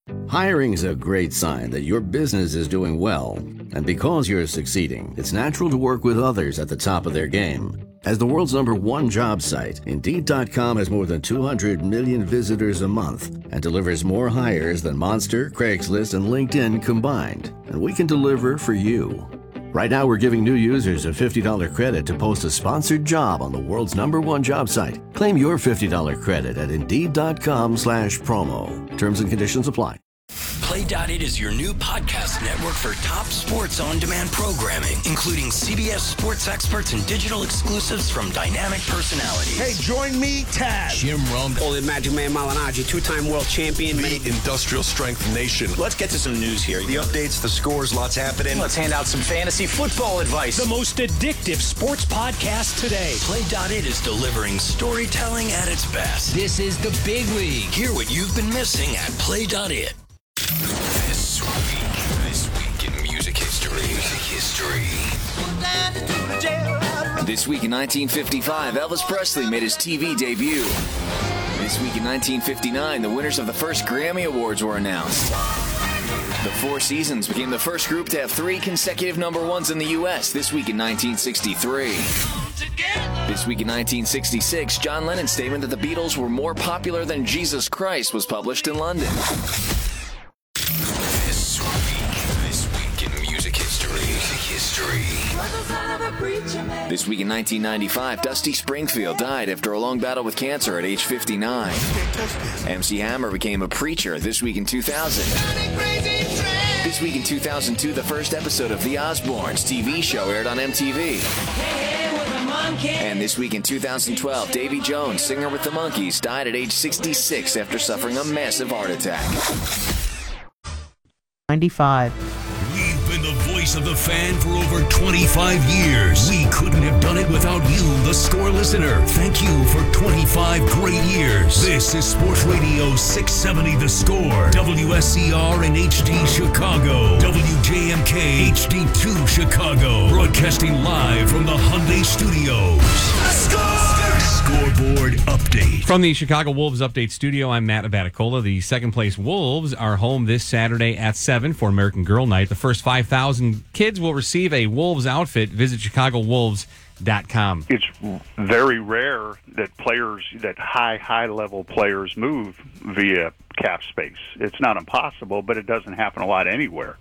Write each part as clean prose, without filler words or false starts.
Hiring's a great sign that your business is doing well. And because you're succeeding, it's natural to work with others at the top of their game. As the world's #1 job site, Indeed.com has more than 200 million visitors a month and delivers more hires than Monster, Craigslist, and LinkedIn combined. And we can deliver for you. Right now, we're giving new users a $50 credit to post a sponsored job on the world's #1 job site. Claim your $50 credit at Indeed.com/promo. Terms and conditions apply. Play.it is your new podcast network for top sports on-demand programming, including CBS sports experts and digital exclusives from dynamic personalities. Hey, join me, Taz. Jim Rome. Holy Magic Man Malinaji, two-time world champion. The Industrial Strength Nation. Let's get to some news here. The updates, the scores, lots happening. Let's hand out some fantasy football advice. The most addictive sports podcast today. Play.it is delivering storytelling at its best. This is the big league. Hear what you've been missing at Play.it. This week in music history. This week in 1955, Elvis Presley made his TV debut. This week in 1959, the winners of the first Grammy Awards were announced. The Four Seasons became the first group to have 3 consecutive #1s in the U.S. this week in 1963. This week in 1966, John Lennon's statement that the Beatles were more popular than Jesus Christ was published in London. This week in music history. This week in 1995, Dusty Springfield died after a long battle with cancer at age 59. MC Hammer became a preacher this week in 2000. This week in 2002, the first episode of The Osbournes TV show aired on MTV. And this week in 2012, Davy Jones, singer with the Monkees, died at age 66 after suffering a massive heart attack. 95. We've been the voice of the fan for over 25 years. We couldn't have done it without you, the Score listener. Thank you for 25 great years. This is Sports Radio 670 The Score, WSCR and HD Chicago, WJMK HD2 Chicago, broadcasting live from the Hyundai Studios. Scoreboard update. From the Chicago Wolves Update Studio, I'm Matt Abaticola. The second-place Wolves are home this Saturday at 7 for American Girl Night. The first 5,000 kids will receive a Wolves outfit. Visit ChicagoWolves.com. It's very rare that players, that high-level players move via cap space. It's not impossible, but it doesn't happen a lot anywhere.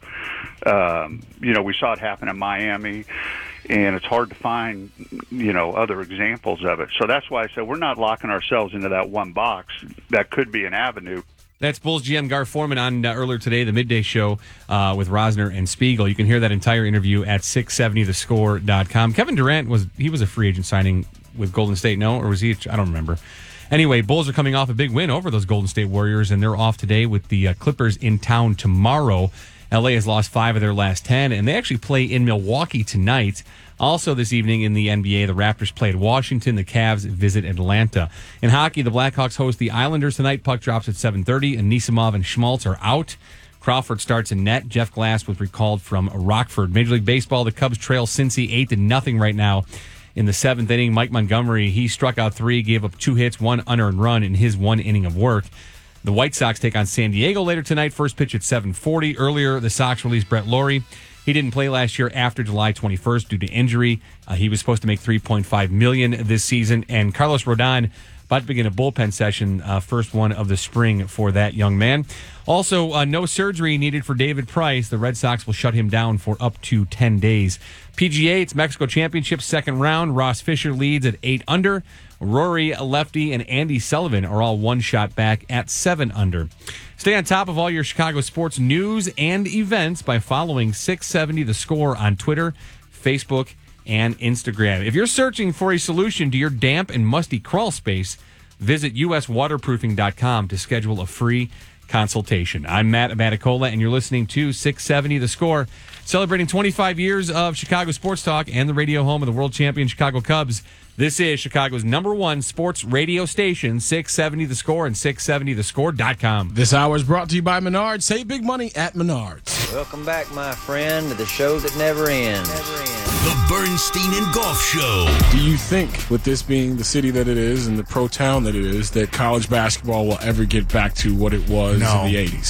We saw it happen in Miami, and it's hard to find, other examples of it. So that's why I said we're not locking ourselves into that one box. That could be an avenue. That's Bulls GM Gar Forman on earlier today, the midday show with Rosner and Spiegel. You can hear that entire interview at 670thescore.com. Kevin Durant was a free agent signing with Golden State, no? Or was he? I don't remember. Anyway, Bulls are coming off a big win over those Golden State Warriors, and they're off today with the Clippers in town tomorrow. LA has lost 5 of their last 10, and they actually play in Milwaukee tonight. Also this evening in the NBA, the Raptors play at Washington. The Cavs visit Atlanta. In hockey, the Blackhawks host the Islanders tonight. Puck drops at 7:30, and Anisimov and Schmaltz are out. Crawford starts in net. Jeff Glass was recalled from Rockford. Major League Baseball, the Cubs trail Cincy 8-0 right now. In the 7th inning, Mike Montgomery, he struck out 3, gave up 2 hits, 1 unearned run in his 1 inning of work. The White Sox take on San Diego later tonight. First pitch at 7:40. Earlier, the Sox released Brett Lawrie. He didn't play last year after July 21st due to injury. He was supposed to make $3.5 million this season. And Carlos Rodon about to begin a bullpen session, first one of the spring for that young man. Also, no surgery needed for David Price. The Red Sox will shut him down for up to 10 days. PGA, it's Mexico Championship, second round. Ross Fisher leads at 8 under. Rory, Lefty, and Andy Sullivan are all 1 shot back at 7 under. Stay on top of all your Chicago sports news and events by following 670 The Score on Twitter, Facebook, and Instagram. If you're searching for a solution to your damp and musty crawl space, visit uswaterproofing.com to schedule a free consultation. I'm Matt Abaticola, and you're listening to 670 The Score, celebrating 25 years of Chicago sports talk and the radio home of the world champion Chicago Cubs. This is Chicago's #1 sports radio station, 670 The Score and 670thescore.com. This hour is brought to you by Menards. Save big money at Menards. Welcome back, my friend, to the show that never ends. The Bernstein and Golf Show. Do you think, with this being the city that it is and the pro town that it is, that college basketball will ever get back to what it was in the 80s?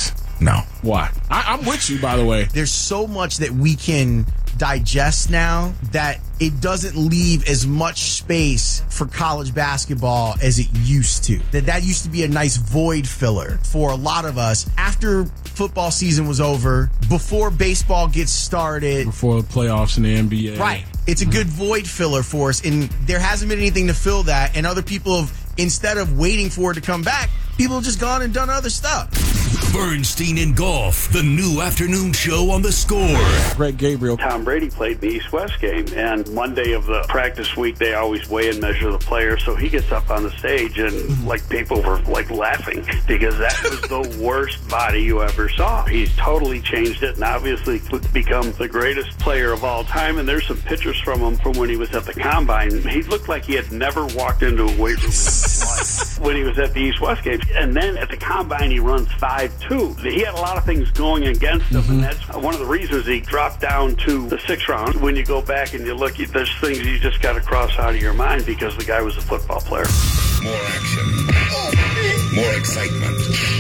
No. Why? I'm with you, by the way. There's so much that we can digest now that it doesn't leave as much space for college basketball as it used to. That used to be a nice void filler for a lot of us. After football season was over, before baseball gets started. Before the playoffs in the NBA. Right. It's a good void filler for us, and there hasn't been anything to fill that, and other people have, instead of waiting for it to come back, people have just gone and done other stuff. Bernstein and Golf, the new afternoon show on The Score. Greg Gabriel. Tom Brady played the East-West game, and Monday of the practice week, they always weigh and measure the player, so he gets up on the stage, and people were laughing because that was the worst body you ever saw. He's totally changed it and obviously become the greatest player of all time, and there's some pictures from him from when he was at the Combine. He looked like he had never walked into a weight room in his life when he was at the East-West game. And then at the Combine, he runs 5'2". He had a lot of things going against him, and that's one of the reasons he dropped down to the 6th round. When you go back and you look, there's things you just got to cross out of your mind because the guy was a football player. More action. More excitement.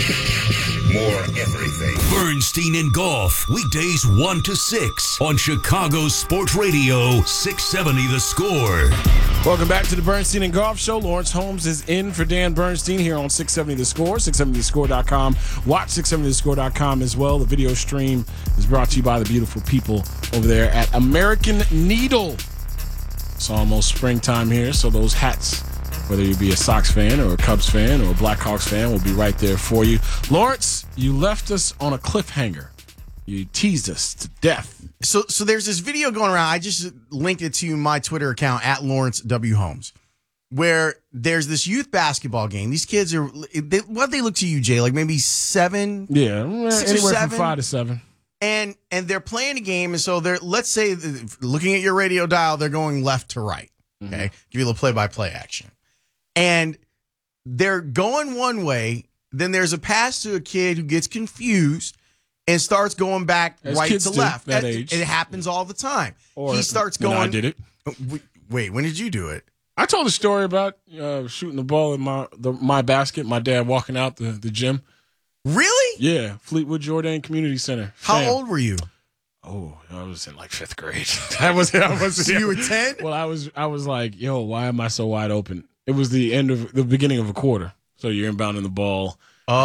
More everything. Bernstein and Golf, weekdays 1 to 6 on Chicago's Sports Radio 670 The Score. Welcome back to the Bernstein and Golf Show. Lawrence Holmes is in for Dan Bernstein here on 670 The Score, 670thescore.com. Watch 670thescore.com as well. The video stream is brought to you by the beautiful people over there at American Needle. It's almost springtime here, so those hats, whether you be a Sox fan or a Cubs fan or a Blackhawks fan, will be right there for you. Lawrence, you left us on a cliffhanger. You teased us to death. So there's this video going around. I just linked it to my Twitter account at Lawrence W. Holmes, where there's this youth basketball game. These kids are, what they look to you, Jay, like maybe 7? Yeah, 6 anywhere or 7? from 5 to 7. And they're playing a game, and so they're, let's say, looking at your radio dial, they're going left to right. Okay, give you a little play-by-play action. And they're going one way, then there's a pass to a kid who gets confused and starts going back right to left. That age. It happens all the time. Or he starts going. I did it. Wait, when did you do it? I told a story about shooting the ball in my basket. My dad walking out the gym. Really? Yeah, Fleetwood Jourdain Community Center. How old were you? Oh, I was in like 5th grade. I was. So you were 10? Well, I was like, yo, why am I so wide open? It was the beginning of a quarter, so you're inbounding the ball.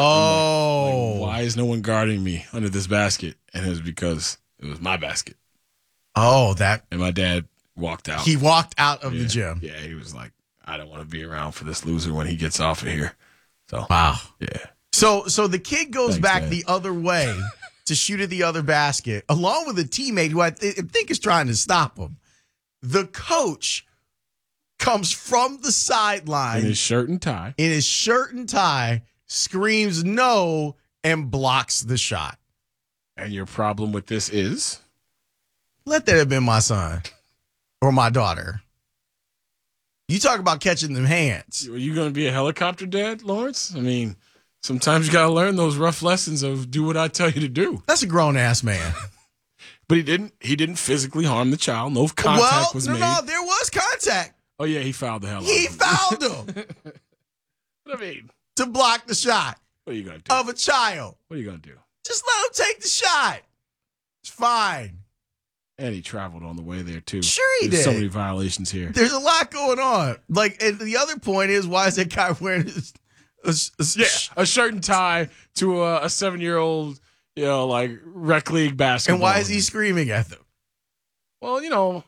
Oh, like, why is no one guarding me under this basket? And it was because it was my basket. Oh, and my dad walked out. He walked out of the gym. Yeah, he was like, I don't want to be around for this loser when he gets off of here. So wow. Yeah. So the kid goes back Dad. the other way to shoot at the other basket, along with a teammate who I think is trying to stop him. The coach comes from the sideline in his shirt and tie, screams no, and blocks the shot. And your problem with this is? Let that have been my son or my daughter. You talk about catching them hands. Are you going to be a helicopter dad, Lawrence? I mean, sometimes you got to learn those rough lessons of do what I tell you to do. That's a grown-ass man. But he didn't physically harm the child. No contact was made. No, there was contact. Oh, yeah, he fouled the hell out of him. He fouled him. What I mean? To block the shot. What are you going to do? Of a child. What are you going to do? Just let him take the shot. It's fine. And he traveled on the way there, too. Sure he There's did. so many violations here. There's a lot going on. Like, and the other point is, why is that guy wearing a shirt and tie to a 7-year-old, like rec league basketball? And why is he screaming at them? Well,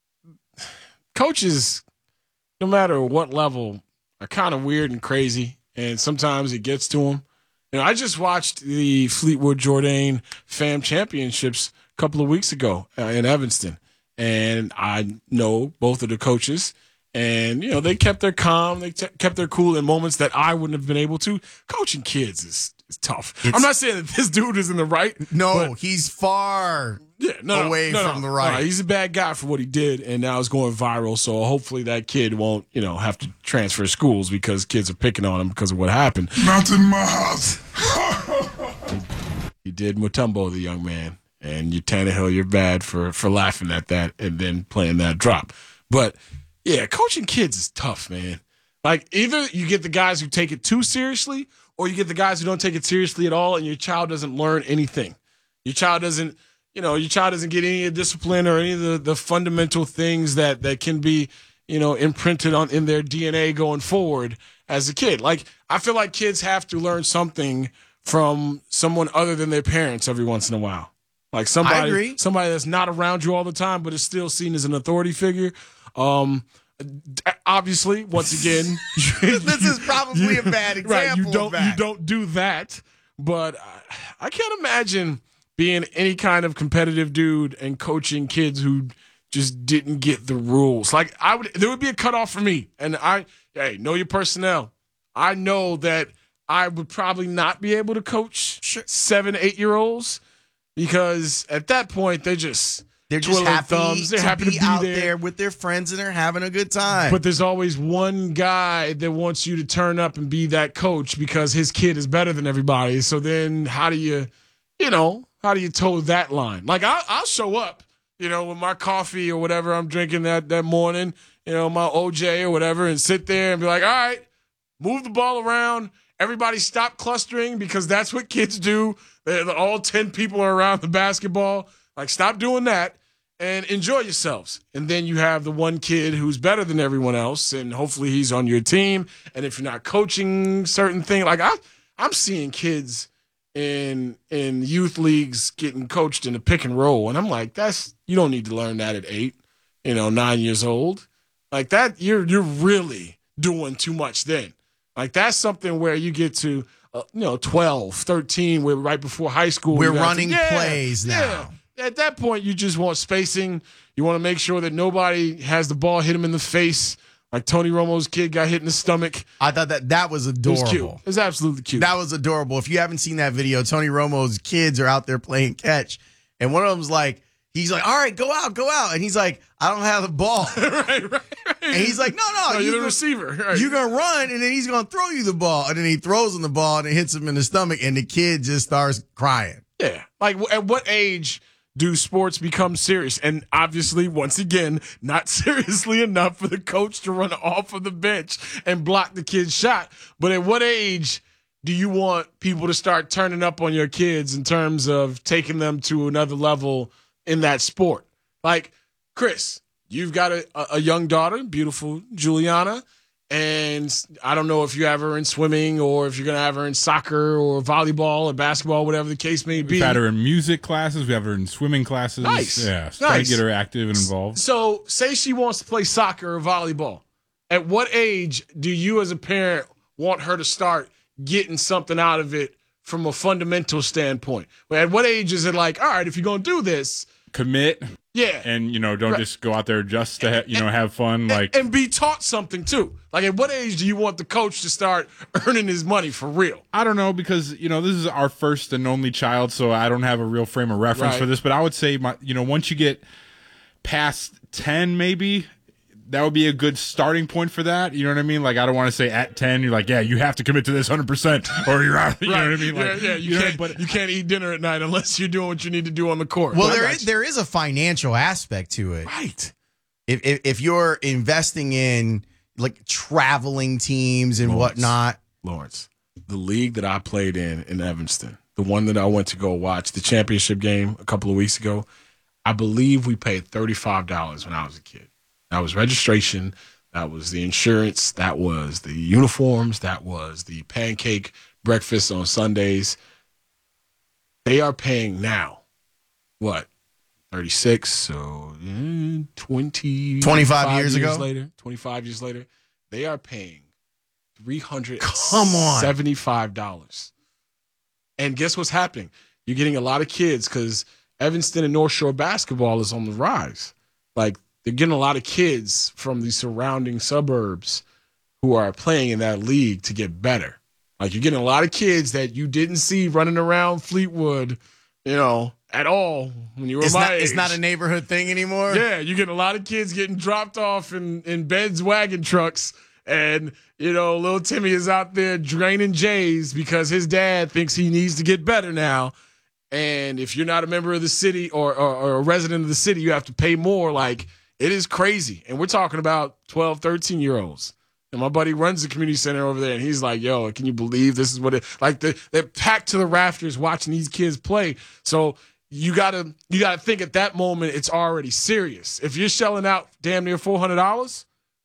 coaches, no matter what level, are kind of weird and crazy, and sometimes it gets to them. I just watched the Fleetwood Jourdain Fam Championships a couple of weeks ago in Evanston, and I know both of the coaches, and they kept their calm, they kept their cool in moments that I wouldn't have been able to. Coaching kids is tough. I'm not saying that this dude is in the right. No, he's far away from the right. He's a bad guy for what he did, and now it's going viral. So hopefully that kid won't, have to transfer schools because kids are picking on him because of what happened. Not in my house. He did Mutombo, the young man, and you Tannehill, you're bad for laughing at that and then playing that drop. But yeah, coaching kids is tough, man. Like either you get the guys who take it too seriously, or you get the guys who don't take it seriously at all, and your child doesn't learn anything. Your child doesn't get any of the discipline or any of the fundamental things that can be, imprinted in their DNA going forward as a kid. Like, I feel like kids have to learn something from someone other than their parents every once in a while. Like somebody that's not around you all the time, but is still seen as an authority figure. Obviously, once again, this is probably a bad example. Right, you don't do that. But I can't imagine being any kind of competitive dude and coaching kids who just didn't get the rules. Like, there would be a cutoff for me. And know your personnel. I know that I would probably not be able to coach 7-8-year-olds because at that point they're just happy thumbs. They're happy to be out there with their friends and they're having a good time. But there's always one guy that wants you to turn up and be that coach because his kid is better than everybody. So then how do you toe that line? Like, I'll show up, with my coffee or whatever I'm drinking that morning, my OJ or whatever, and sit there and be like, all right, move the ball around. Everybody stop clustering because that's what kids do. All 10 people are around the basketball. Like, stop doing that and enjoy yourselves. And then you have the one kid who's better than everyone else, and hopefully he's on your team. And if you're not coaching certain things, like I'm seeing kids in youth leagues getting coached in a pick and roll, and I'm like, you don't need to learn that at 8, 9 years old. Like that, you're really doing too much then. Like, that's something where you get to, 12, 13, where right before high school. We're running plays now. Yeah. At that point, you just want spacing. You want to make sure that nobody has the ball hit him in the face. Like Tony Romo's kid got hit in the stomach. I thought that was adorable. It was cute. It was absolutely cute. That was adorable. If you haven't seen that video, Tony Romo's kids are out there playing catch. And one of them's like, he's like, all right, go out. And he's like, I don't have the ball. right. And he's like, no, you're the receiver. Right. You're going to run, and then he's going to throw you the ball. And then he throws him the ball, and it hits him in the stomach, and the kid just starts crying. Yeah. Like, at what age do sports become serious? And obviously, once again, not seriously enough for the coach to run off of the bench and block the kid's shot. But at what age do you want people to start turning up on your kids in terms of taking them to another level in that sport? Like, Chris, you've got a young daughter, beautiful Juliana, and I don't know if you have her in swimming or if you're going to have her in soccer or volleyball or basketball, whatever the case may be. We've had her in music classes. We have her in swimming classes. Nice. Yeah, trying to get her active and involved. So say she wants to play soccer or volleyball. At what age do you as a parent want her to start getting something out of it from a fundamental standpoint? At what age is it like, all right, if you're going to do this, commit. Yeah. And, don't just go out there just to, have fun. And be taught something, too. Like, at what age do you want the coach to start earning his money for real? I don't know because, this is our first and only child, so I don't have a real frame of reference for this. But I would say, once you get past 10 maybe, that would be a good starting point for that. You know what I mean? Like, I don't want to say at 10, you're like, yeah, you have to commit to this 100% or you're out. You know what I mean? Like, you can't eat dinner at night unless you're doing what you need to do on the court. Well, there is a financial aspect to it. Right. If you're investing in, like, traveling teams and whatnot. Lawrence, the league that I played in Evanston, the one that I went to go watch, the championship game a couple of weeks ago, I believe we paid $35 when I was a kid. That was registration. That was the insurance. That was the uniforms. That was the pancake breakfast on Sundays. They are paying now, 36, so 25 years ago? Later, 25 years later, they are paying $375. And guess what's happening? You're getting a lot of kids because Evanston and North Shore basketball is on the rise. Like, they're getting a lot of kids from the surrounding suburbs who are playing in that league to get better. Like, you're getting a lot of kids that you didn't see running around Fleetwood, at all when you were my age. It's not a neighborhood thing anymore? Yeah, you're getting a lot of kids getting dropped off in Ben's wagon trucks. And, little Timmy is out there draining J's because his dad thinks he needs to get better now. And if you're not a member of the city or a resident of the city, you have to pay more. Like, it is crazy. And we're talking about 12, 13-year-olds. And my buddy runs the community center over there, and he's like, yo, can you believe this is what it – like they're packed to the rafters watching these kids play. So you gotta think at that moment it's already serious. If you're shelling out damn near $400,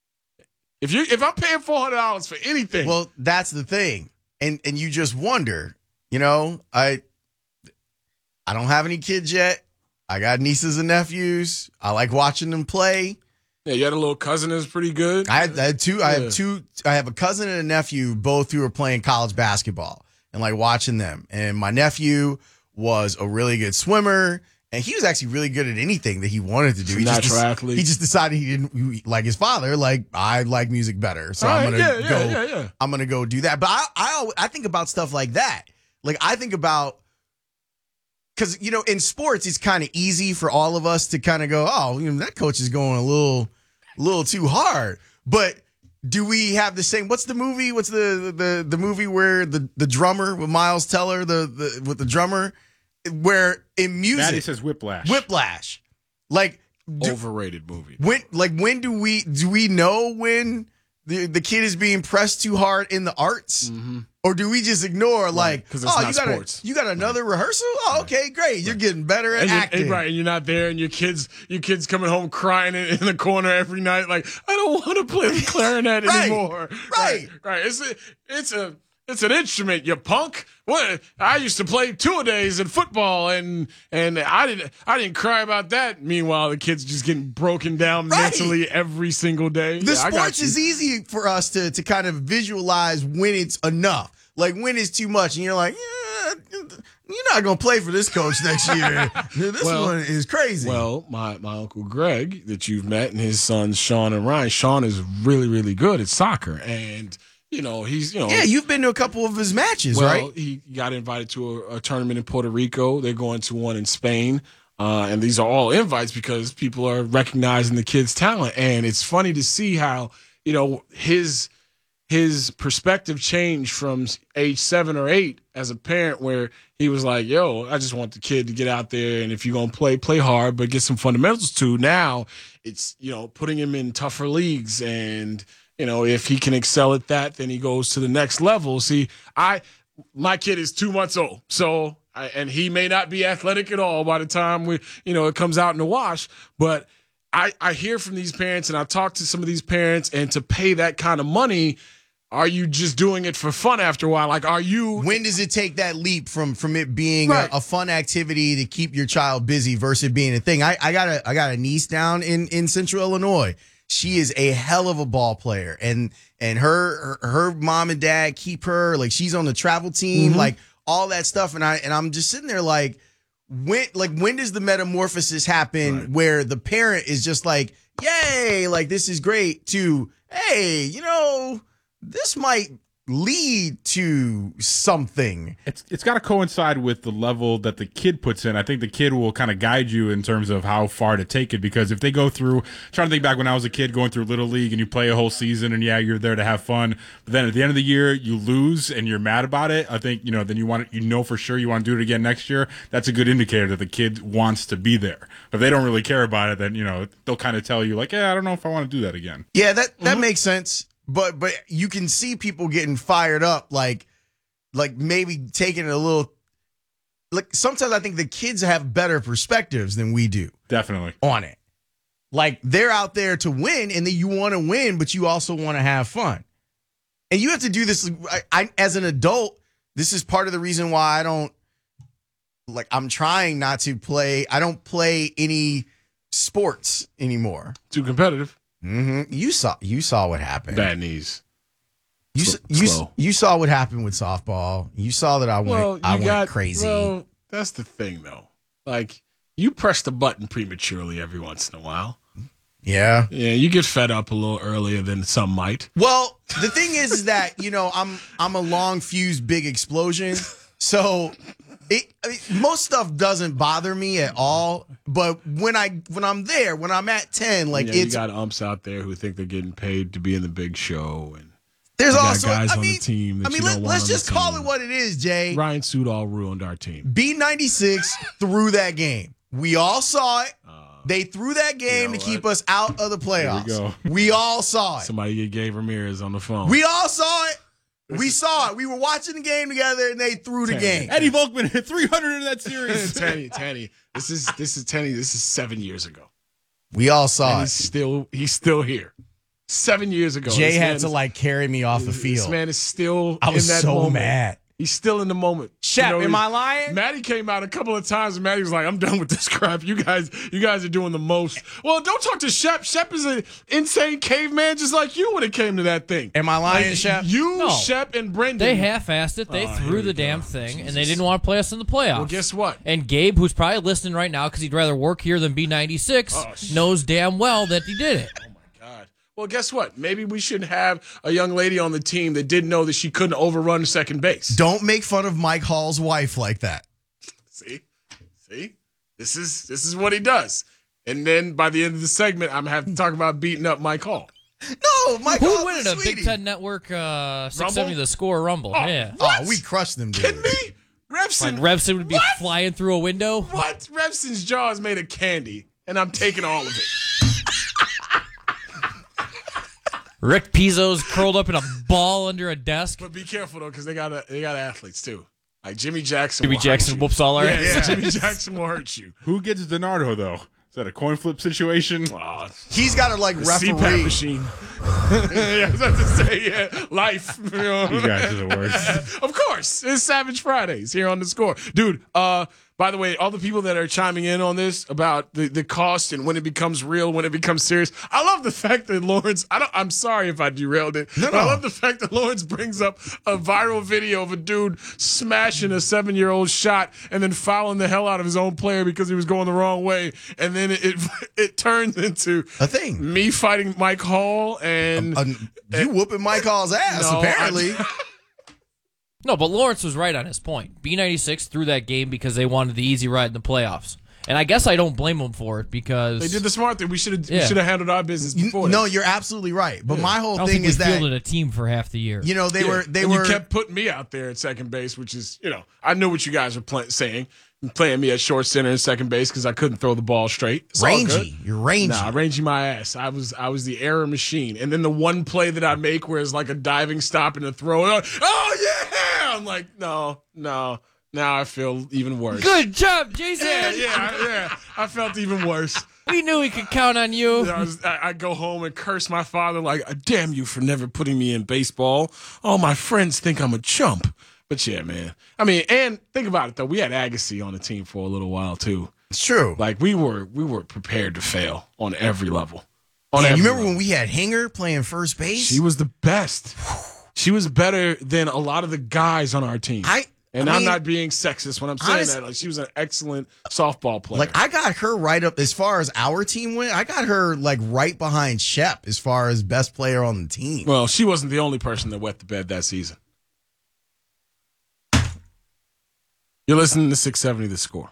if I'm paying $400 for anything – well, that's the thing. And you just wonder, I don't have any kids yet. I got nieces and nephews. I like watching them play. Yeah, you had a little cousin that's pretty good. I had two. Yeah. I have a cousin and a nephew, both who are playing college basketball and like watching them. And my nephew was a really good swimmer, and he was actually really good at anything that he wanted to do. Natural athlete. He just decided he didn't like his father. Like, I like music better, so I'm gonna go. I'm gonna go do that. But I think about stuff like that. Like, I think about. Because, in sports, it's kind of easy for all of us to kind of go, oh, that coach is going a little too hard. But do we have the same? What's the movie? What's the movie where the drummer with Miles Teller, with the drummer, where in music, Maddie says Whiplash. Whiplash, like overrated movie. When do we know when the kid is being pressed too hard in the arts? Mm-hmm. Or do we just ignore, like, because it's not sports. You got another rehearsal? Oh, okay, great. You're getting better at acting. Right, and you're not there, and your kids coming home crying in the corner every night, like, I don't want to play the clarinet anymore. Right. It's an instrument, you punk. What? I used to play two-a-days in football, and I didn't cry about that. Meanwhile, the kid's just getting broken down mentally every single day. The sports is easy for us to kind of visualize when it's enough. Like, when it's too much, and you're like, yeah, you're not going to play for this coach next year. This one is crazy. Well, my Uncle Greg that you've met and his sons Sean and Ryan. Sean is really, really good at soccer, and he's yeah, you've been to a couple of his matches, right? He got invited to a tournament in Puerto Rico. They're going to one in Spain, and these are all invites because people are recognizing the kid's talent. And it's funny to see how his perspective changed from age 7 or 8 as a parent, where he was like, yo, I just want the kid to get out there, and if you're going to play hard, but get some fundamentals too. Now it's, putting him in tougher leagues, and, if he can excel at that, then he goes to the next level. See, my kid is 2 months old, so and he may not be athletic at all by the time it comes out in the wash, but I hear from these parents, and I talk to some of these parents, and to pay that kind of money, are you just doing it for fun after a while? Like, are you? When does it take that leap from it being a fun activity to keep your child busy versus being a thing? I got a niece down in Central Illinois. She is a hell of a ball player, and her mom and dad keep her, like, she's on the travel team, like all that stuff. And I'm just sitting there like, when does the metamorphosis happen where the parent is just like, yay, like, this is great, to, hey, this might lead to something. It's got to coincide with the level that the kid puts in. I think the kid will kind of guide you in terms of how far to take it, because if they go through, trying to think back when I was a kid going through Little League and you play a whole season and you're there to have fun, but then at the end of the year you lose and you're mad about it, I think, then you want for sure you want to do it again next year. That's a good indicator that the kid wants to be there. But if they don't really care about it, then, they'll kind of tell you like, yeah, I don't know if I want to do that again. Yeah, that makes sense. But you can see people getting fired up, like maybe taking it a little. Like, sometimes I think the kids have better perspectives than we do. Definitely on it. Like, they're out there to win, and then you want to win, but you also want to have fun. And you have to do this. I as an adult, this is part of the reason why I don't. Like, I'm trying not to play. I don't play any sports anymore. Too competitive. Mm-hmm. You saw what happened. Bad knees. You saw what happened with softball. You saw that I went crazy. Well, that's the thing, though. Like, you press the button prematurely every once in a while. Yeah. Yeah, you get fed up a little earlier than some might. Well, the thing is that, I'm a long fuse, big explosion. So most stuff doesn't bother me at all. But when I'm there, when I'm at 10, like, you got umps out there who think they're getting paid to be in the big show, and there's also guys on the team. Let's just call it what it is, Jay. Ryan Sudol ruined our team. B96 threw that game. We all saw it. They threw that game to keep us out of the playoffs. Here we go. We all saw it. Somebody get Gabe Ramirez on the phone. We all saw it. We saw it. We were watching the game together, and they threw the game. Eddie Volkman hit 300 in that series. Tanny. This is 7 years ago. We all saw and it. He's still here. 7 years ago. Jay had to carry me off the field. This man is still I was in that so moment. mad. He's still in the moment. Shep, am I lying? Maddie came out a couple of times and Maddie was like, I'm done with this crap. You guys are doing the most. Well, don't talk to Shep. Shep is an insane caveman just like you when it came to that thing. Am I lying, Shep? You, Shep, and Brendan. They half-assed it. They threw the damn thing, and they didn't want to play us in the playoffs. Well, guess what? And Gabe, who's probably listening right now because he'd rather work here than be 96, knows damn well that he did it. Well, guess what? Maybe we should have a young lady on the team that didn't know that she couldn't overrun second base. Don't make fun of Mike Hall's wife like that. See? This is what he does. And then by the end of the segment, I'm going to have to talk about beating up Mike Hall. No, Mike Hall. Who winning a Big Ten Network 670 The Score Rumble? Yeah. Oh, we crushed them, dude. Kidding me? Revson. Like Revson would be flying through a window? What? Revson's jaw is made of candy, and I'm taking all of it. Rick Pizzo's curled up in a ball under a desk. But be careful though, because they got athletes too. Like Jimmy Jackson. Jimmy Jackson whoops all our ass. Jimmy Jackson will hurt you. Who gets DiNardo though? Is that a coin flip situation? He's got to referee. CPAP machine. I was about to say, life. You guys are the worst. Of course, it's Savage Fridays here on The Score, dude. By the way, all the people that are chiming in on this about the cost and when it becomes real, when it becomes serious, I love the fact that Lawrence. I'm sorry if I derailed it. No. But I love the fact that Lawrence brings up a viral video of a dude smashing a 7-year-old shot and then fouling the hell out of his own player because he was going the wrong way, and then it turns into a thing. Me fighting Mike Hall and you whooping Mike Hall's ass. No, apparently. No, but Lawrence was right on his point. B96 threw that game because they wanted the easy ride in the playoffs. And I guess I don't blame them for it because they did the smart thing. We should have handled our business before. No, you're absolutely right. But my whole I don't thing think is we that fielded a team for half the year. You know, they were. You kept putting me out there at second base, which is, I knew what you guys were saying. Playing me at short center and second base because I couldn't throw the ball straight. It's rangy. You're rangy. Nah, rangy my ass. I was the error machine. And then the one play that I make where it's like a diving stop and a throw. Oh yeah! I'm like, no. Now I feel even worse. Good job, Jason. Yeah. I felt even worse. We knew we could count on you. I go home and curse my father like, damn you for never putting me in baseball. All my friends think I'm a chump. But yeah, man. I mean, and think about it though. We had Agassi on the team for a little while too. It's true. Like we were prepared to fail on every level. You remember when we had Hinger playing first base? She was the best. She was better than a lot of the guys on our team. I'm not being sexist when I'm saying that. Like she was an excellent softball player. Like I got her right up as far as our team went. I got her like right behind Shep as far as best player on the team. Well, she wasn't the only person that wet the bed that season. You're listening to 670 The Score.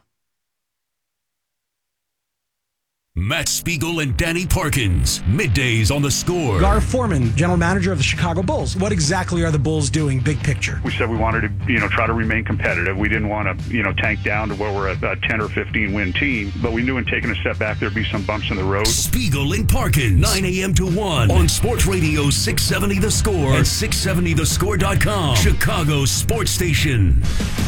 Matt Spiegel and Danny Parkins, middays on The Score. Gar Forman, general manager of the Chicago Bulls. What exactly are the Bulls doing, big picture? We said we wanted to, try to remain competitive. We didn't want to, tank down to where we're a 10 or 15 win team, but we knew in taking a step back there'd be some bumps in the road. Spiegel and Parkins, 9 a.m. to 1 on Sports Radio 670 The Score and 670thescore.com, Chicago's sports station.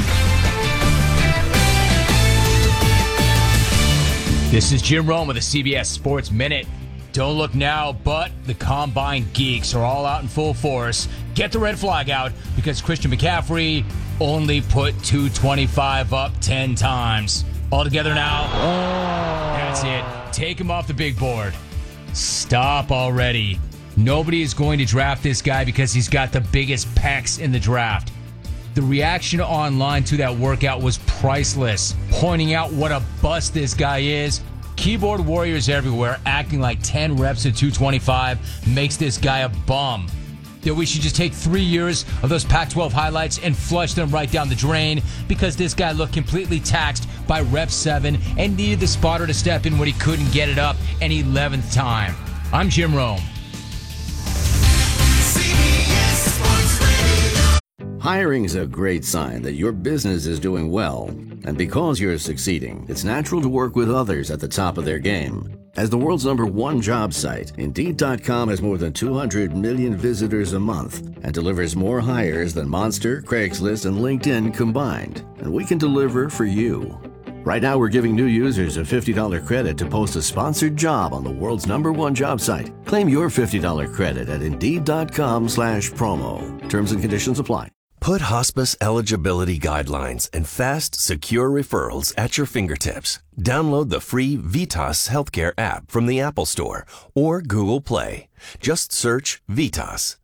This is Jim Rome with the CBS Sports Minute. Don't look now, but the Combine geeks are all out in full force. Get the red flag out because Christian McCaffrey only put 225 up 10 times. All together now. That's it. Take him off the big board. Stop already. Nobody is going to draft this guy because he's got the biggest pecs in the draft. The reaction online to that workout was priceless, pointing out what a bust this guy is. Keyboard warriors everywhere acting like 10 reps at 225 makes this guy a bum. That we should just take 3 years of those Pac-12 highlights and flush them right down the drain because this guy looked completely taxed by rep 7 and needed the spotter to step in when he couldn't get it up an 11th time. I'm Jim Rome. Hiring's a great sign that your business is doing well. And because you're succeeding, it's natural to work with others at the top of their game. As the world's #1 job site, Indeed.com has more than 200 million visitors a month and delivers more hires than Monster, Craigslist, and LinkedIn combined. And we can deliver for you. Right now, we're giving new users a $50 credit to post a sponsored job on the world's #1 job site. Claim your $50 credit at Indeed.com/promo. Terms and conditions apply. Put hospice eligibility guidelines and fast, secure referrals at your fingertips. Download the free Vitas Healthcare app from the Apple Store or Google Play. Just search Vitas,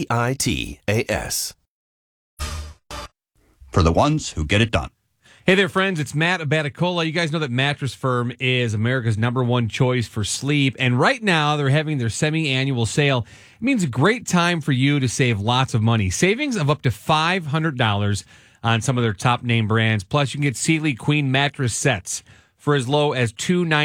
VITAS. For the ones who get it done. Hey there, friends. It's Matt Abaticola. You guys know that Mattress Firm is America's #1 choice for sleep. And right now, they're having their semi-annual sale. It means a great time for you to save lots of money. Savings of up to $500 on some of their top name brands. Plus, you can get Sealy Queen mattress sets for as low as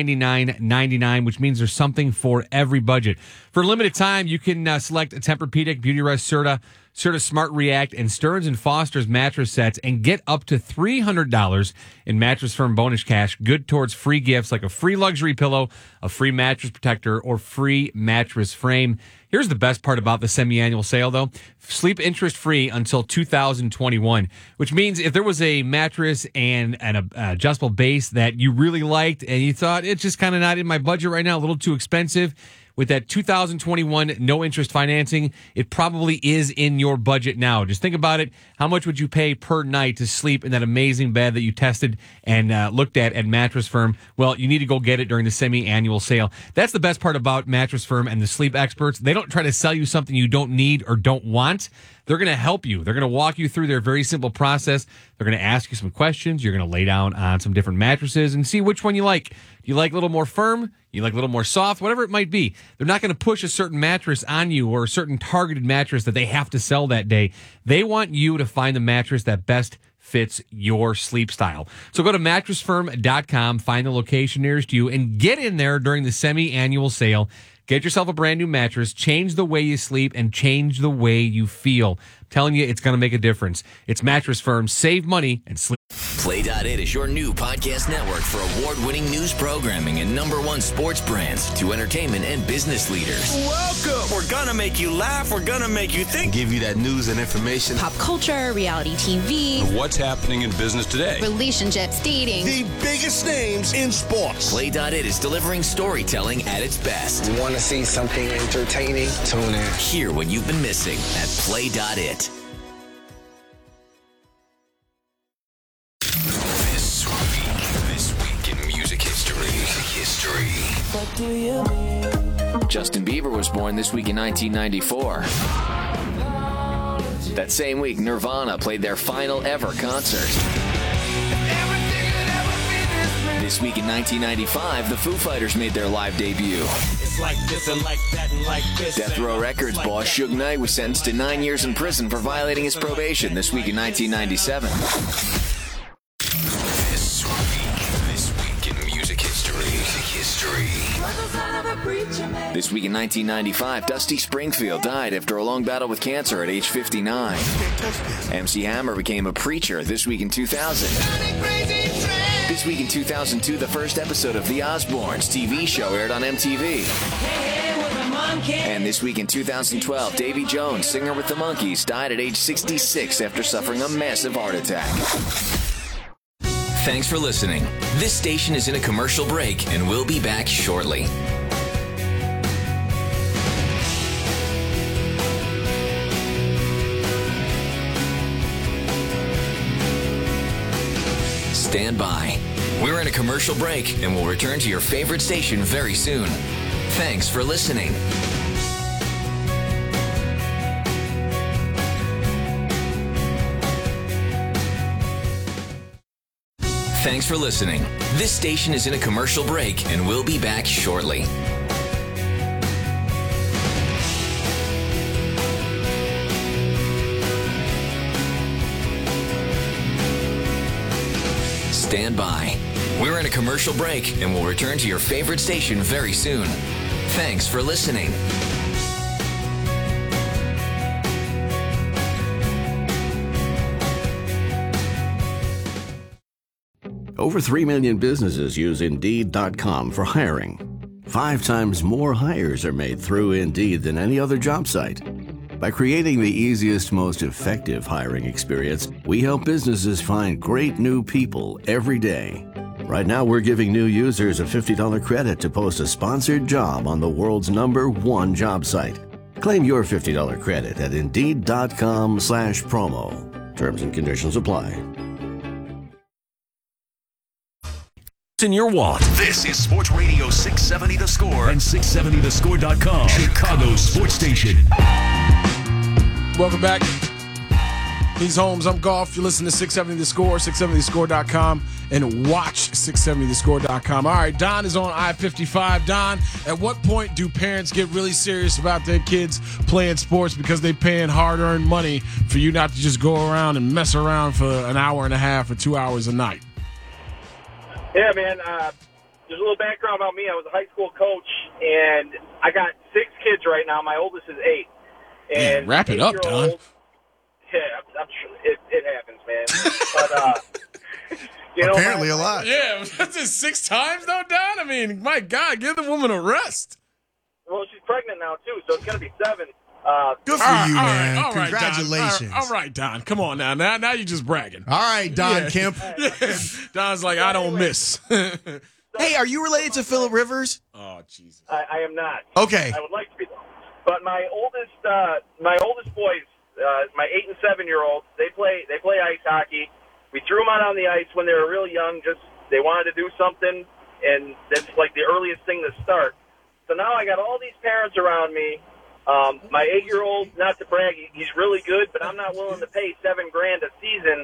$299.99, which means there's something for every budget. For a limited time, you can select a Tempur-Pedic, Beautyrest, Serta Smart React, and Stearns & Foster's mattress sets and get up to $300 in Mattress Firm bonus cash, good towards free gifts like a free luxury pillow, a free mattress protector, or free mattress frame. Here's the best part about the semi-annual sale, though. Sleep interest-free until 2021, which means if there was a mattress and an adjustable base that you really liked and you thought it's just kind of not in my budget right now, a little too expensive, with that 2021 no-interest financing, it probably is in your budget now. Just think about it. How much would you pay per night to sleep in that amazing bed that you tested and looked at Mattress Firm? Well, you need to go get it during the semi-annual sale. That's the best part about Mattress Firm and the sleep experts. They don't try to sell you something you don't need or don't want. They're going to help you. They're going to walk you through their very simple process. They're going to ask you some questions. You're going to lay down on some different mattresses and see which one you like. Do you like a little more firm? You like a little more soft? Whatever it might be. They're not going to push a certain mattress on you or a certain targeted mattress that they have to sell that day. They want you to find the mattress that best fits your sleep style. So go to mattressfirm.com, find the location nearest you, and get in there during the semi-annual sale. Get yourself a brand new mattress, change the way you sleep, and change the way you feel. I'm telling you, it's going to make a difference. It's Mattress Firm. Save money and sleep. Play.it is your new podcast network for award-winning news programming and #1 sports brands to entertainment and business leaders. Welcome! We're gonna make you laugh, we're gonna make you think. Give you that news and information. Pop culture, reality TV. What's happening in business today? Relationships, dating. The biggest names in sports. Play.it is delivering storytelling at its best. You want to see something entertaining? Tune in. Hear what you've been missing at Play.it. This week in music history. What do you mean? Justin Bieber was born this week in 1994. That same week, Nirvana played their final ever concert. This week in 1995, the Foo Fighters made their live debut. It's like this and like that and like this. Death Row Records boss Suge Knight was sentenced to 9 years in prison for violating his probation this week in 1997. This week in music history. This week in 1995, Dusty Springfield died after a long battle with cancer at age 59. MC Hammer became a preacher this week in 2000. This week in 2002, the first episode of The Osbournes TV show aired on MTV. And this week in 2012, Davy Jones, singer with the Monkees, died at age 66 after suffering a massive heart attack. Thanks for listening. This station is in a commercial break, and we'll be back shortly. Stand by. We're in a commercial break, and we'll return to your favorite station very soon. Thanks for listening. Thanks for listening. This station is in a commercial break, and we'll be back shortly. Stand by. We're in a commercial break, and we'll return to your favorite station very soon. Thanks for listening. Over 3 million businesses use Indeed.com for hiring. 5 times more hires are made through Indeed than any other job site. By creating the easiest, most effective hiring experience, we help businesses find great new people every day. Right now, we're giving new users a $50 credit to post a sponsored job on the world's #1 job site. Claim your $50 credit at Indeed.com/promo. Terms and conditions apply. In your wallet. This is Sports Radio 670 The Score and 670thescore.com, Chicago's sports station. Welcome back. He's Holmes. I'm Golf. You listen to 670 The Score, 670thescore.com, and watch 670thescore.com. All right, Don is on I-55. Don, at what point do parents get really serious about their kids playing sports because they're paying hard-earned money for you not to just go around and mess around for an hour and a half or 2 hours a night? Yeah, man. There's a little background about me. I was a high school coach, and I got 6 kids right now. My oldest is 8. And man, wrap it up, Don. Yeah, I'm sure it happens, man. But apparently a lot. Yeah, that's just 6 times though, Don. I mean, my God, give the woman a rest. Well, she's pregnant now too, so it's gonna be 7. Good for you, man. All right, congratulations. Don. All right, Don. Come on now. Now you're just bragging. All right, Don Kemp. Yeah. Don's like, I don't miss. Hey, are you related to Phillip Rivers? Oh, Jesus. I am not. Okay. I would like to be, but my oldest boys. My 8 and 7-year-olds, they play ice hockey. We threw them out on the ice when they were really young. Just they wanted to do something, and that's like the earliest thing to start. So now I got all these parents around me. My 8-year-old, not to brag, he's really good, but I'm not willing to pay $7,000 a season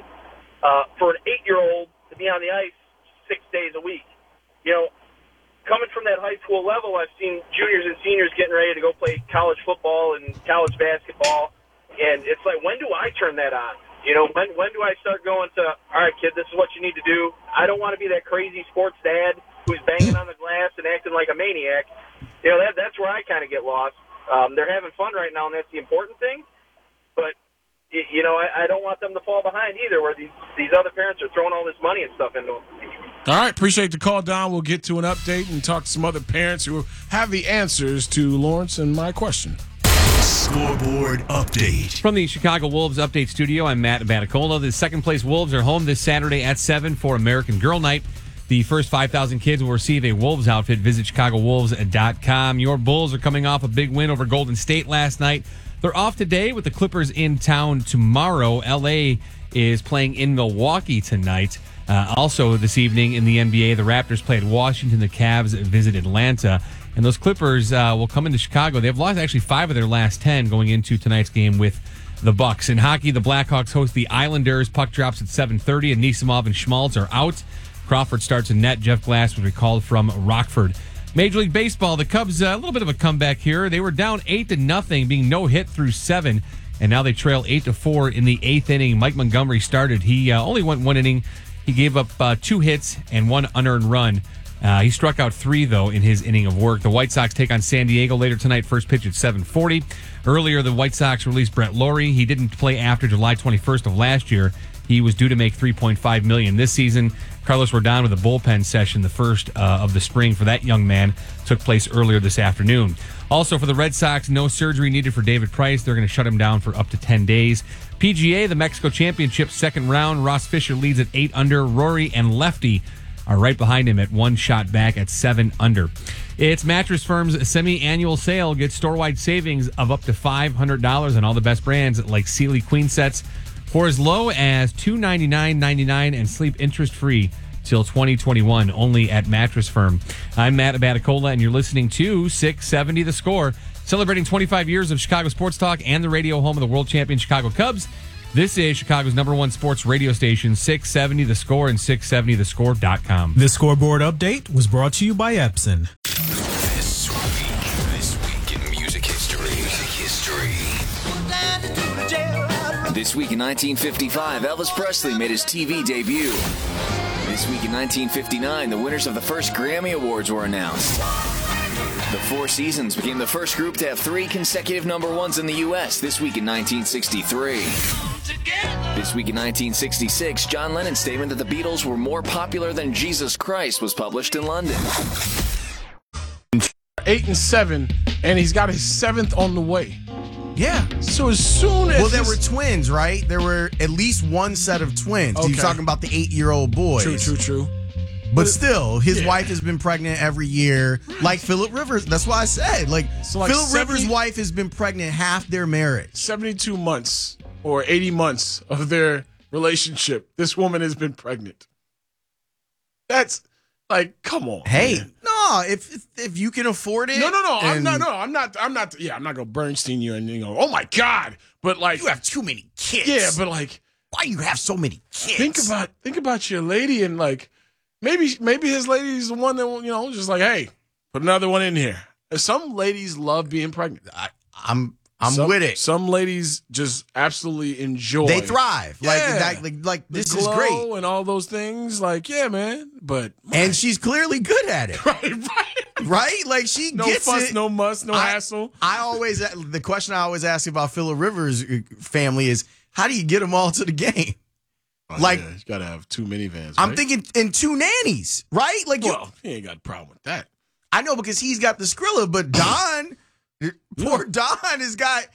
for an 8-year-old to be on the ice 6 days a week. You know, coming from that high school level, I've seen juniors and seniors getting ready to go play college football and college basketball. And it's like, when do I turn that on? You know, when do I start going to, all right, kid, this is what you need to do. I don't want to be that crazy sports dad who's banging on the glass and acting like a maniac. You know, that's where I kind of get lost. They're having fun right now, and that's the important thing. But, you know, I don't want them to fall behind either, where these other parents are throwing all this money and stuff into them. All right, appreciate the call, Don. We'll get to an update and talk to some other parents who have the answers to Lawrence and my question. Scoreboard update. From the Chicago Wolves Update Studio, I'm Matt Baticola. The second-place Wolves are home this Saturday at 7 for American Girl Night. The first 5,000 kids will receive a Wolves outfit. Visit ChicagoWolves.com. Your Bulls are coming off a big win over Golden State last night. They're off today with the Clippers in town tomorrow. L.A. is playing in Milwaukee tonight. Also this evening in the NBA, the Raptors play at Washington. The Cavs visit Atlanta. And those Clippers will come into Chicago. They've lost actually 5 of their last 10 going into tonight's game with the Bucks. In hockey, the Blackhawks host the Islanders. Puck drops at 7:30, and Nisimov and Schmaltz are out. Crawford starts in net. Jeff Glass was recalled from Rockford. Major League Baseball, the Cubs, a little bit of a comeback here. They were down 8-0, being no hit through 7, and now they trail 8-4 in the 8th inning. Mike Montgomery started. He only went 1 inning. He gave up 2 hits and 1 unearned run. He struck out 3, though, in his inning of work. The White Sox take on San Diego later tonight. First pitch at 7:40. Earlier, the White Sox released Brett Lawrie. He didn't play after July 21st of last year. He was due to make $3.5 million this season. Carlos Rodon with a bullpen session, the first of the spring for that young man, took place earlier this afternoon. Also for the Red Sox, no surgery needed for David Price. They're going to shut him down for up to 10 days. PGA, the Mexico Championship, second round. Ross Fisher leads at 8 under. Rory and Lefty are right behind him at 1 shot back at 7 under. It's Mattress Firm's semi-annual sale. Get store-wide savings of up to $500 on all the best brands like Sealy Queen Sets for as low as $299.99 and sleep interest-free till 2021, only at Mattress Firm. I'm Matt Baticola, and you're listening to 670 The Score, celebrating 25 years of Chicago sports talk and the radio home of the world champion Chicago Cubs. This is Chicago's #1 sports radio station, 670 The Score and 670thescore.com. This scoreboard update was brought to you by Epson. This week in music history. This week in 1955, Elvis Presley made his TV debut. This week in 1959, the winners of the first Grammy Awards were announced. The Four Seasons became the first group to have 3 consecutive #1s in the U.S. this week in 1963. This week in 1966, John Lennon's statement that the Beatles were more popular than Jesus Christ was published in London. 8 and 7, and he's got his 7th on the way. Yeah. So as soon as there were twins, right? There were at least one set of twins. Okay. You're talking about the 8-year-old boys. True. But still, his wife has been pregnant every year, like Phillip Rivers. That's why I said, Phillip Rivers' wife has been pregnant half their marriage. 72 months or 80 months of their relationship, this woman has been pregnant. That's come on. Hey, man. no, if you can afford it. No. I'm not. Yeah, I'm not gonna Bernstein you and go, oh my God. But you have too many kids. Yeah, but why you have so many kids? Think about your lady and maybe his lady's the one that just hey, put another one in here. Some ladies love being pregnant. I'm with it. Some ladies just absolutely enjoy. They thrive. Yeah. This the is glow great and all those things. Yeah, man. But and she's clearly good at it. Right? She no gets fuss, it. no muss, no hassle. The question I always ask about Phillip Rivers' family is, how do you get them all to the game? You got to have 2 minivans. Right? I'm thinking in 2 nannies, right? He ain't got a problem with that. I know because he's got the Skrilla, but Don, poor Don has got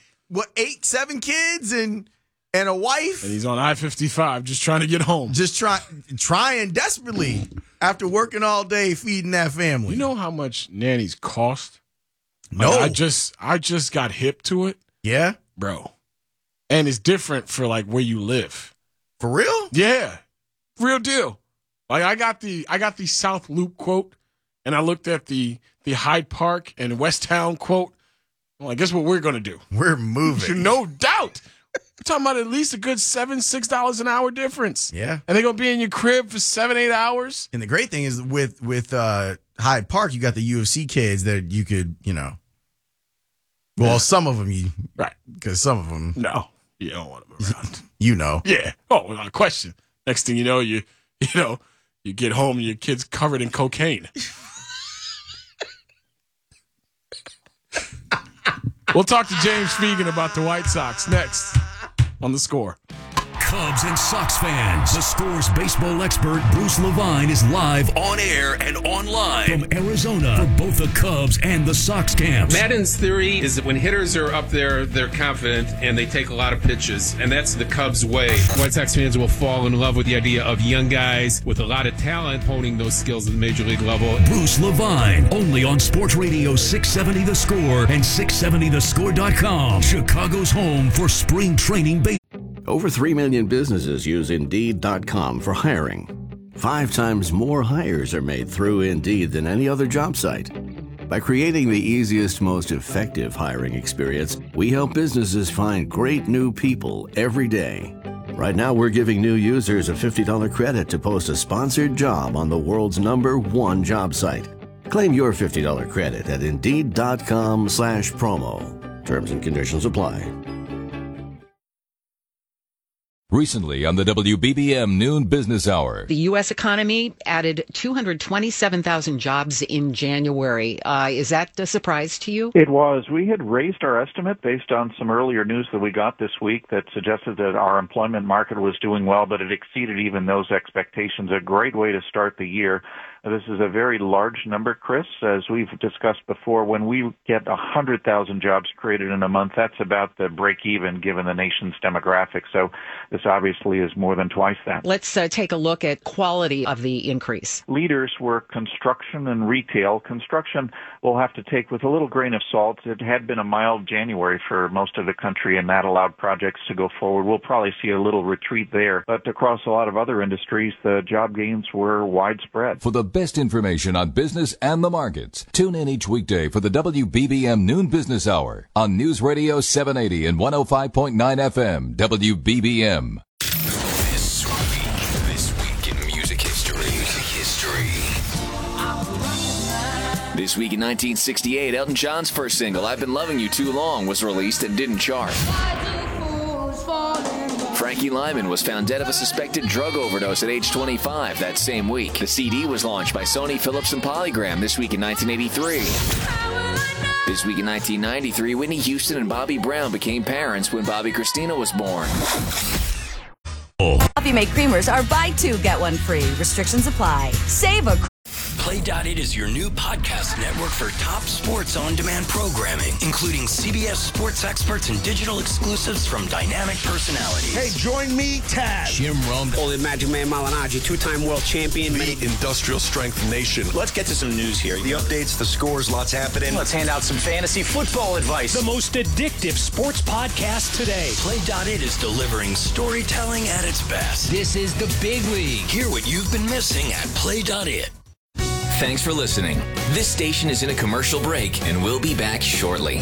7 kids and a wife, and he's on I-55 just trying to get home, just trying desperately after working all day feeding that family. You know how much nannies cost? No, I just got hip to it. Yeah, bro, and it's different for where you live. For real? Yeah, real deal. I got the South Loop quote, and I looked at the Hyde Park and West Town quote. I'm guess what we're gonna do? We're moving, no doubt. We're talking about at least a good $6 an hour difference. Yeah, and they're gonna be in your crib for 7-8 hours. And the great thing is with Hyde Park, you got the UFC kids that you could well, some of them right, because some of them you don't want them around. Yeah. Oh, without a question. Next thing you know, you get home and your kid's covered in cocaine. We'll talk to James Fegan about the White Sox next on The Score. Cubs and Sox fans, the Score's baseball expert Bruce Levine is live on air and online from Arizona for both the Cubs and the Sox camps. Madden's theory is that when hitters are up there, they're confident and they take a lot of pitches, and that's the Cubs' way. White Sox fans will fall in love with the idea of young guys with a lot of talent honing those skills at the major league level. Bruce Levine, only on Sports Radio 670 The Score and 670thescore.com, Chicago's home for spring training baseball. Over 3 million businesses use Indeed.com for hiring. 5 times more hires are made through Indeed than any other job site. By creating the easiest, most effective hiring experience, we help businesses find great new people every day. Right now, we're giving new users a $50 credit to post a sponsored job on the world's #1 job site. Claim your $50 credit at Indeed.com/promo. Terms and conditions apply. Recently on the WBBM Noon Business Hour. The U.S. economy added 227,000 jobs in January. Is that a surprise to you? It was. We had raised our estimate based on some earlier news that we got this week that suggested that our employment market was doing well, but it exceeded even those expectations. A great way to start the year. This is a very large number, Chris. As we've discussed before, when we get 100,000 jobs created in a month, that's about the break-even given the nation's demographics. So this obviously is more than twice that. Let's take a look at quality of the increase. Leaders were construction and retail. Construction we'll have to take with a little grain of salt. It had been a mild January for most of the country, and that allowed projects to go forward. We'll probably see a little retreat there. But across a lot of other industries, the job gains were widespread. For the best information on business and the markets, tune in each weekday for the WBBM Noon Business Hour on News Radio 780 and 105.9 FM, WBBM. This week in music history. This week in 1968, Elton John's first single, I've Been Loving You Too Long, was released and didn't chart. Frankie Lyman was found dead of a suspected drug overdose at age 25 that same week. The CD was launched by Sony, Philips, and Polygram this week in 1983. This week in 1993, Whitney Houston and Bobby Brown became parents when Bobby Christina was born. Coffee Mate creamers are buy two, get one free. Restrictions apply. Save a Play.it is your new podcast network for top sports on-demand programming, including CBS sports experts and digital exclusives from dynamic personalities. Hey, join me, Taz. Jim Rome. Holy Magic Man Malignaggi, two-time world champion. The Industrial Strength Nation. Let's get to some news here. The updates, the scores, lots happening. Let's hand out some fantasy football advice. The most addictive sports podcast today. Play.it is delivering storytelling at its best. This is the big league. Hear what you've been missing at Play.it. Thanks for listening. This station is in a commercial break, and we'll be back shortly.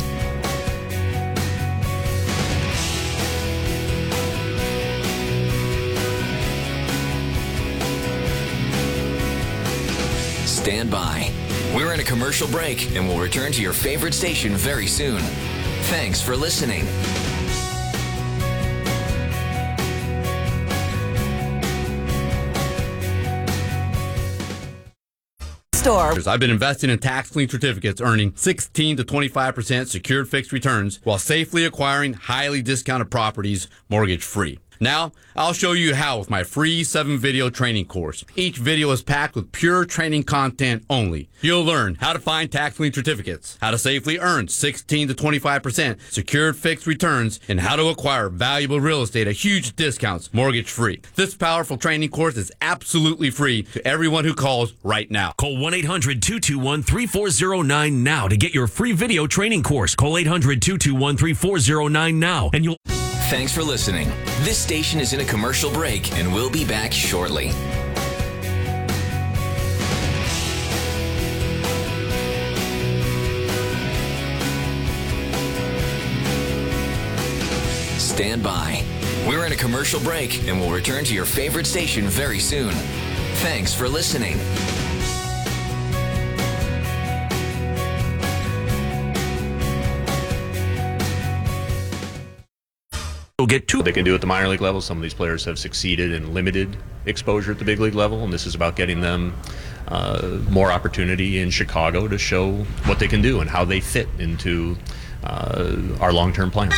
Stand by. We're in a commercial break, and we'll return to your favorite station very soon. Thanks for listening. I've been investing in tax lien certificates earning 16 to 25% secured fixed returns while safely acquiring highly discounted properties mortgage free. Now, I'll show you how with my free 7-video training course. Each video is packed with pure training content only. You'll learn how to find tax lien certificates, how to safely earn 16 to 25% secured fixed returns, and how to acquire valuable real estate at huge discounts mortgage free. This powerful training course is absolutely free to everyone who calls right now. Call 1-800-221-3409 now to get your free video training course. Call 800-221-3409 now and you'll... Thanks for listening. This station is in a commercial break, and we'll be back shortly. Stand by. We're in a commercial break, and we'll return to your favorite station very soon. Thanks for listening. They can do at the minor league level. Some of these players have succeeded in limited exposure at the big league level, and this is about getting them more opportunity in Chicago to show what they can do and how they fit into our long-term plan.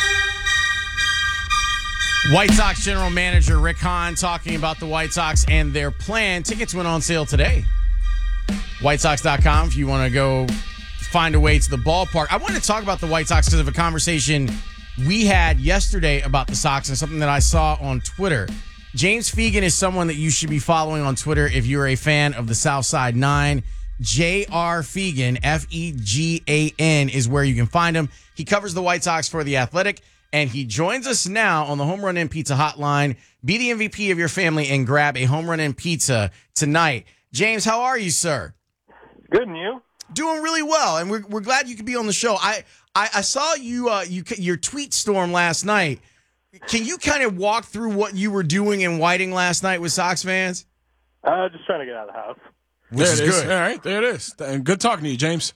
White Sox general manager Rick Hahn talking about the White Sox and their plan. Tickets went on sale today. WhiteSox.com if you want to go find a way to the ballpark. I want to talk about the White Sox because of a conversation we had yesterday about the Sox and something that I saw on Twitter. James Fegan is someone that you should be following on Twitter if you're a fan of the Southside 9. J.R. Fegan, F-E-G-A-N, is where you can find him. He covers the White Sox for The Athletic, and he joins us now on the Home Run In Pizza hotline. Be the MVP of your family and grab a Home Run In Pizza tonight. James, how are you, sir? Good, and you? Doing really well, and we're glad you could be on the show. I saw your tweet storm last night. Can you kind of walk through what you were doing in Whiting last night with Sox fans? Just trying to get out of the house. There it is. All right, there it is. And good talking to you, James.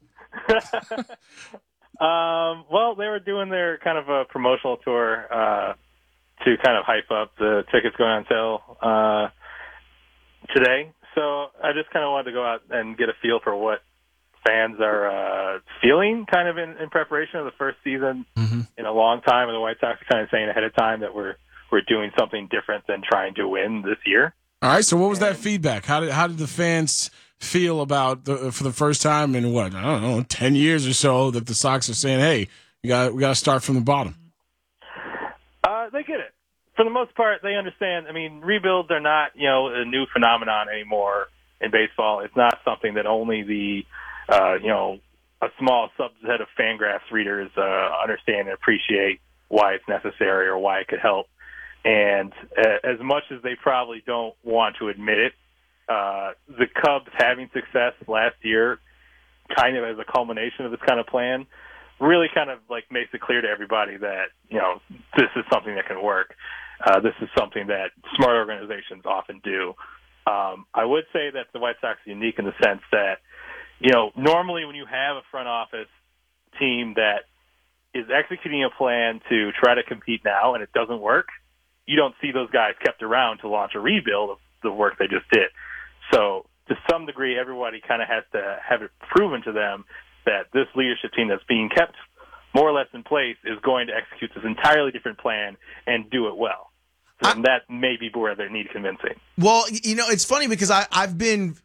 Well, they were doing their kind of a promotional tour to kind of hype up the tickets going on sale today. So I just kind of wanted to go out and get a feel for what fans are feeling kind of in preparation of the first season in a long time. And the White Sox are kind of saying ahead of time that we're doing something different than trying to win this year. All right. So what was that feedback? How did the fans feel about for the first time in 10 years or so that the Sox are saying, hey, we got to start from the bottom? They get it. For the most part, they understand. I mean, rebuilds are not, a new phenomenon anymore in baseball. It's not something that only the a small subset of Fangraphs readers understand and appreciate why it's necessary or why it could help. And as much as they probably don't want to admit it, the Cubs having success last year, kind of as a culmination of this kind of plan, really kind of like makes it clear to everybody that, this is something that can work. This is something that smart organizations often do. I would say that the White Sox are unique in the sense that, normally when you have a front office team that is executing a plan to try to compete now and it doesn't work, you don't see those guys kept around to launch a rebuild of the work they just did. So to some degree, everybody kind of has to have it proven to them that this leadership team that's being kept more or less in place is going to execute this entirely different plan and do it well. And that may be where they need convincing. Well, it's funny because I've been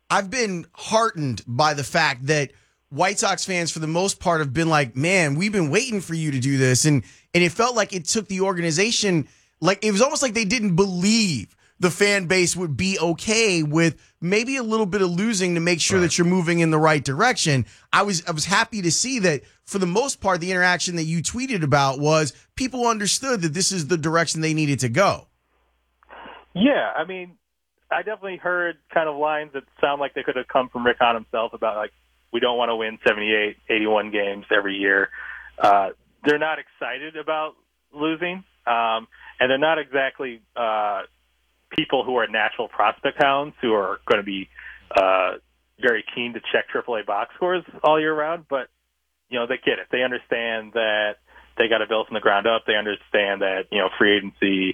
heartened by the fact that White Sox fans, for the most part, have been like, man, we've been waiting for you to do this. And it felt like it took the organization, like it was almost like they didn't believe the fan base would be okay with maybe a little bit of losing to make sure that you're moving in the right direction. I was happy to see that for the most part, the interaction that you tweeted about was people understood that this is the direction they needed to go. Yeah, I mean, I definitely heard kind of lines that sound like they could have come from Rick Hahn himself about, like, we don't want to win 78, 81 games every year. They're not excited about losing, and they're not exactly people who are natural prospect hounds who are going to be very keen to check AAA box scores all year round. But, they get it. They understand that they got to build from the ground up. They understand that, free agency,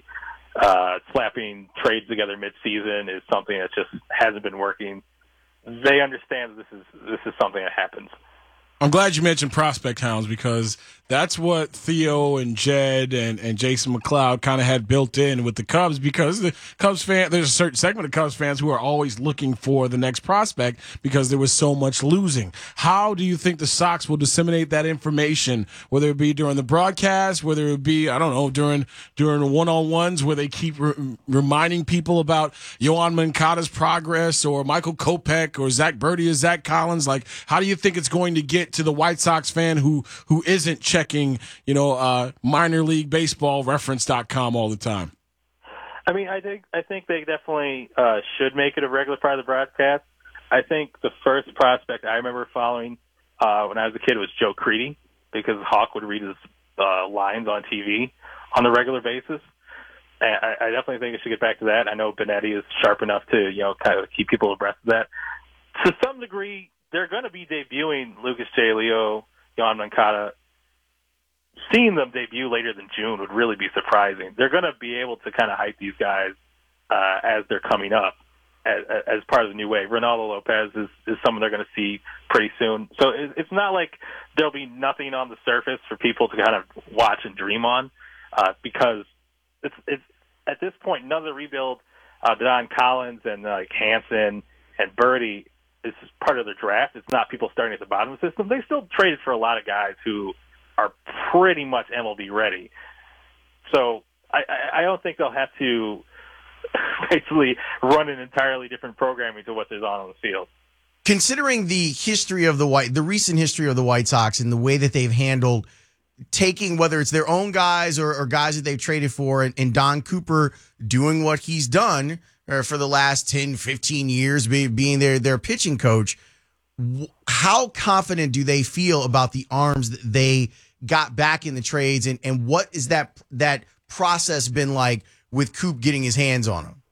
slapping trades together midseason is something that just hasn't been working. They understand that this is something that happens. I'm glad you mentioned prospect hounds because that's what Theo and Jed and Jason McLeod kind of had built in with the Cubs, because the Cubs fan, there's a certain segment of Cubs fans who are always looking for the next prospect because there was so much losing. How do you think the Sox will disseminate that information, whether it be during the broadcast, whether it be, I don't know, during one-on-ones where they keep reminding people about Yoan Moncada's progress, or Michael Kopech, or Zach Birdie, or Zach Collins? Like, how do you think it's going to get to the White Sox fan who isn't checking, minor league baseball reference.com all the time? I mean, I think they definitely should make it a regular part of the broadcast. I think the first prospect I remember following when I was a kid was Joe Creedy, because Hawk would read his lines on TV on a regular basis. And I definitely think it should get back to that. I know Benetti is sharp enough to, kind of keep people abreast of that. To some degree, they're going to be debuting Lucas Giolito, Yoan Moncada. Seeing them debut later than June would really be surprising. They're going to be able to kind of hype these guys as they're coming up as part of the new wave. Ronaldo Lopez is someone they're going to see pretty soon. So it's not like there'll be nothing on the surface for people to kind of watch and dream on, because it's at this point, none of the rebuild, Don Collins and Hansen and Birdie, is part of their draft. It's not people starting at the bottom of the system. They still traded for a lot of guys who are pretty much MLB ready. So I don't think they'll have to basically run an entirely different programming to what there's on the field. Considering the history of the recent history of the White Sox and the way that they've handled taking, whether it's their own guys or guys that they've traded for, and Don Cooper doing what he's done for the last 10, 15 years, being their pitching coach, how confident do they feel about the arms that they got back in the trades, and what is that process been like with Coop getting his hands on them?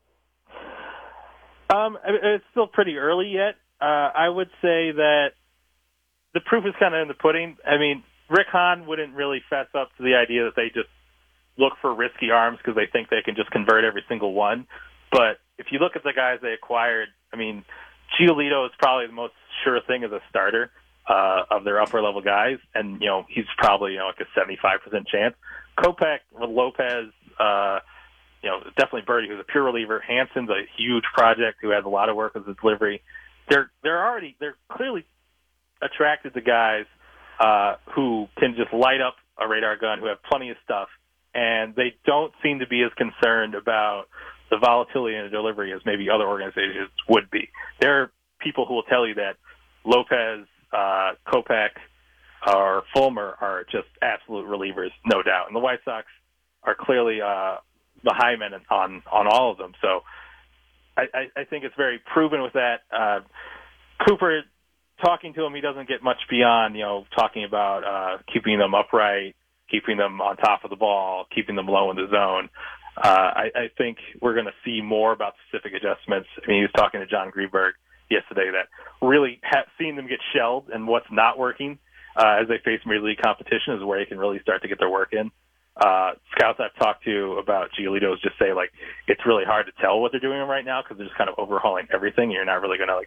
It's still pretty early yet. I would say that the proof is kind of in the pudding. I mean, Rick Hahn wouldn't really fess up to the idea that they just look for risky arms because they think they can just convert every single one. But if you look at the guys they acquired, I mean, Giolito is probably the most sure thing as a starter of their upper level guys, and he's probably like a 75% chance. Kopech, Lopez, definitely Birdie, who's a pure reliever. Hansen's a huge project who has a lot of work with his delivery. They're clearly attracted to guys who can just light up a radar gun, who have plenty of stuff, and they don't seem to be as concerned about the volatility in the delivery as maybe other organizations would be. There are people who will tell you that Lopez, Kopech, or Fulmer are just absolute relievers, no doubt. And the White Sox are clearly the high men on all of them. So I think it's very proven with that. Cooper, talking to him, he doesn't get much beyond, talking about keeping them upright, keeping them on top of the ball, keeping them low in the zone. I think we're going to see more about specific adjustments. I mean, he was talking to John Greenberg yesterday that really seeing them get shelled and what's not working as they face Major League competition is where they can really start to get their work in. Scouts I've talked to about Giolito's just say, it's really hard to tell what they're doing right now because they're just kind of overhauling everything. And you're not really going to,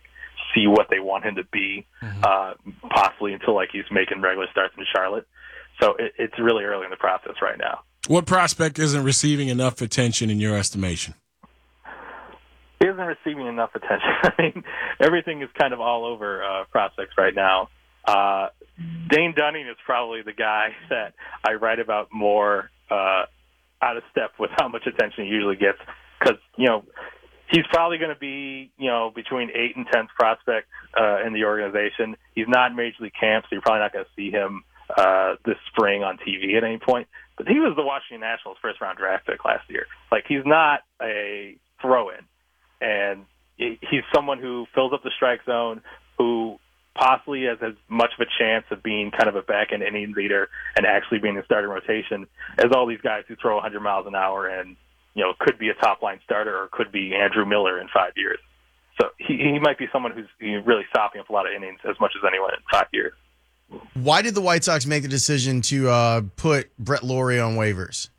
see what they want him to be, possibly until like he's making regular starts in Charlotte. So it's really early in the process right now. What prospect isn't receiving enough attention in your estimation? He isn't receiving enough attention. I mean, everything is kind of all over prospects right now. Dane Dunning is probably the guy that I write about more out of step with how much attention he usually gets, because, he's probably going to be, between 8th and 10th prospect in the organization. He's not in Major League camp, so you're probably not going to see him this spring on TV at any point. But he was the Washington Nationals first-round draft pick last year. Like, he's not a throw-in. And he's someone who fills up the strike zone, who possibly has as much of a chance of being kind of a back-end inning leader and actually being in the starting rotation as all these guys who throw 100 miles an hour and, could be a top-line starter or could be Andrew Miller in 5 years. So he might be someone who's really sopping up a lot of innings as much as anyone in 5 years. Why did the White Sox make the decision to put Brett Lawrie on waivers?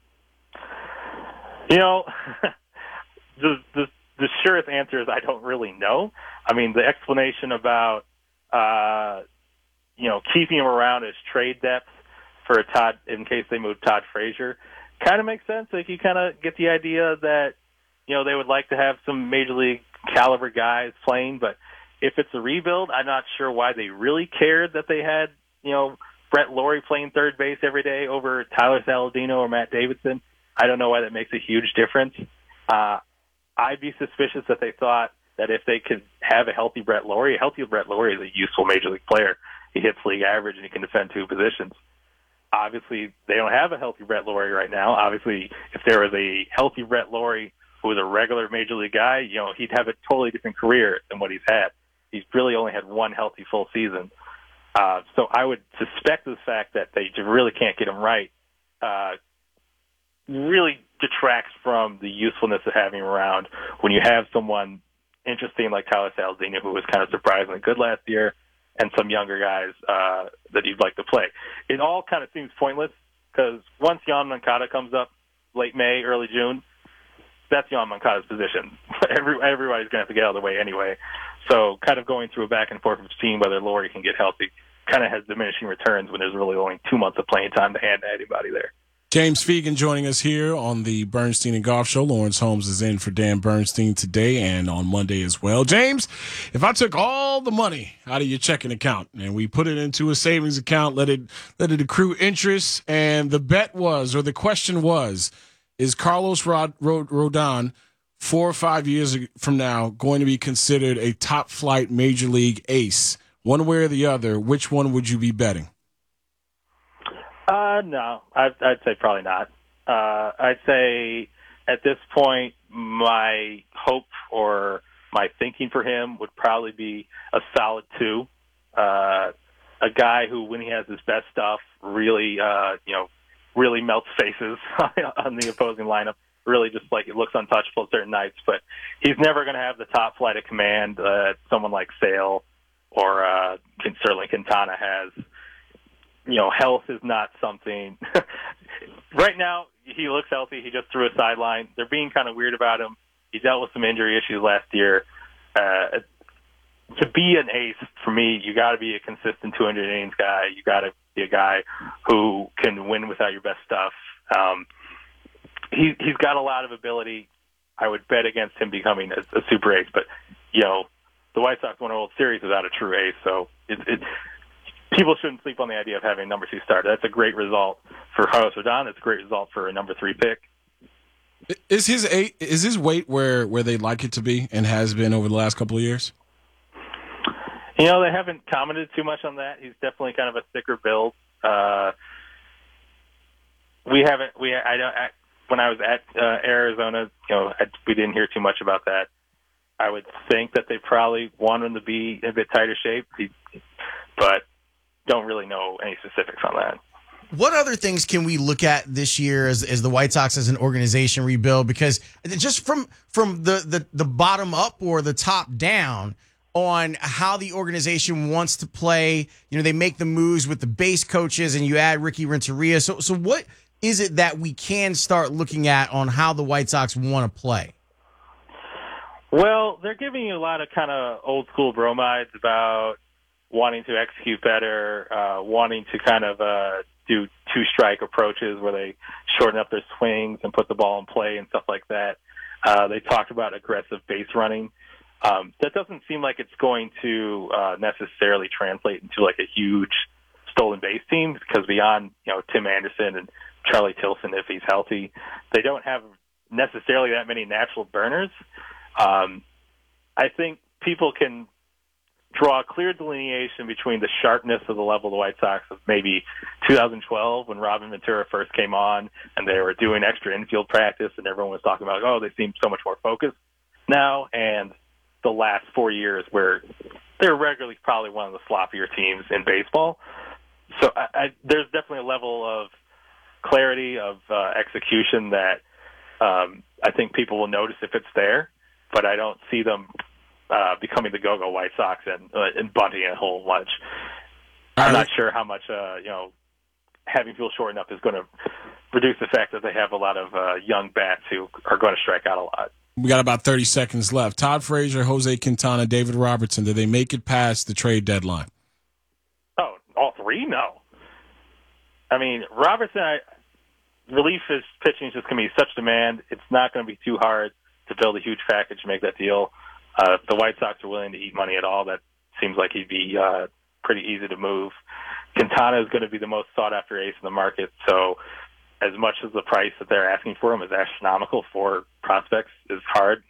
The surest answer is I don't really know. I mean, the explanation about keeping him around as trade depth for Todd in case they move Todd Frazier kind of makes sense. Like, you kind of get the idea that they would like to have some major league caliber guys playing, but if it's a rebuild, I'm not sure why they really cared that they had Brett Lawrie playing third base every day over Tyler Saladino or Matt Davidson. I don't know why that makes a huge difference. I'd be suspicious that they thought that if they could have a healthy Brett Lawrie is a useful major league player. He hits league average and he can defend 2 positions. Obviously, they don't have a healthy Brett Lawrie right now. Obviously, if there was a healthy Brett Lawrie who was a regular major league guy, he'd have a totally different career than what he's had. He's really only had one healthy full season. So I would suspect the fact that they really can't get him right really detracts from the usefulness of having him around when you have someone interesting like Tyler Saladino, who was kind of surprisingly good last year, and some younger guys that you'd like to play. It all kind of seems pointless because once Yoan Moncada comes up late May, early June, that's Yoan Moncada's position. Everybody's going to have to get out of the way anyway. So kind of going through a back and forth of seeing whether Lawrie can get healthy kind of has diminishing returns when there's really only 2 months of playing time to hand to anybody there. James Fegan joining us here on the Bernstein and Golf Show. Lawrence Holmes is in for Dan Bernstein today and on Monday as well. James, if I took all the money out of your checking account and we put it into a savings account, let it accrue interest, and the bet was, or the question was, is Carlos Rodon 4 or 5 years from now going to be considered a top flight major league ace? One way or the other, which one would you be betting? No, I'd say probably not. I'd say at this point, my hope or my thinking for him would probably be a solid 2. A guy who, when he has his best stuff, really melts faces on the opposing lineup. Really just like it looks untouchable certain nights, but he's never going to have the top flight of command that someone like Sale or certainly Quintana has. Health is not something. Right now, he looks healthy. He just threw a sideline. They're being kind of weird about him. He dealt with some injury issues last year. To be an ace, for me, you got to be a consistent 200 innings guy. You got to be a guy who can win without your best stuff. He's got a lot of ability. I would bet against him becoming a super ace, but the White Sox won a World Series without a true ace, so people shouldn't sleep on the idea of having a number 2 starter. That's a great result for Carlos Rodon. It's a great result for a number 3 pick. Is his weight where they like it to be and has been over the last couple of years? They haven't commented too much on that. He's definitely kind of a thicker build. When I was at Arizona, we didn't hear too much about that. I would think that they probably want him to be in a bit tighter shape, but don't really know any specifics on that. What other things can we look at this year as the White Sox as an organization rebuild? Because just from the bottom up or the top down on how the organization wants to play, they make the moves with the base coaches and you add Ricky Renteria. So what is it that we can start looking at on how the White Sox want to play? Well, they're giving you a lot of kind of old school bromides about wanting to execute better, wanting to kind of do two-strike approaches where they shorten up their swings and put the ball in play and stuff like that. They talked about aggressive base running. That doesn't seem like it's going to necessarily translate into like a huge stolen base team, because beyond Tim Anderson and Charlie Tilson, if he's healthy, they don't have necessarily that many natural burners. I think people can draw a clear delineation between the sharpness of the level of the White Sox of maybe 2012 when Robin Ventura first came on and they were doing extra infield practice and everyone was talking about, oh, they seem so much more focused now, and the last 4 years where they're regularly probably one of the sloppier teams in baseball. So there's definitely a level of clarity of execution that I think people will notice if it's there, but I don't see them becoming the go-go White Sox and bunting a whole bunch. I'm not sure how much having people shorten up is going to reduce the fact that they have a lot of young bats who are going to strike out a lot. We got about 30 seconds left. Todd Frazier, Jose Quintana, David Robertson, did they make it past the trade deadline? Oh, all three? No. I mean, Robertson, relief his pitching is just going to be such demand. It's not going to be too hard to build a huge package to make that deal. If the White Sox are willing to eat money at all, that seems like he'd be pretty easy to move. Quintana is going to be the most sought-after ace in the market, so as much as the price that they're asking for him is astronomical for prospects is hard,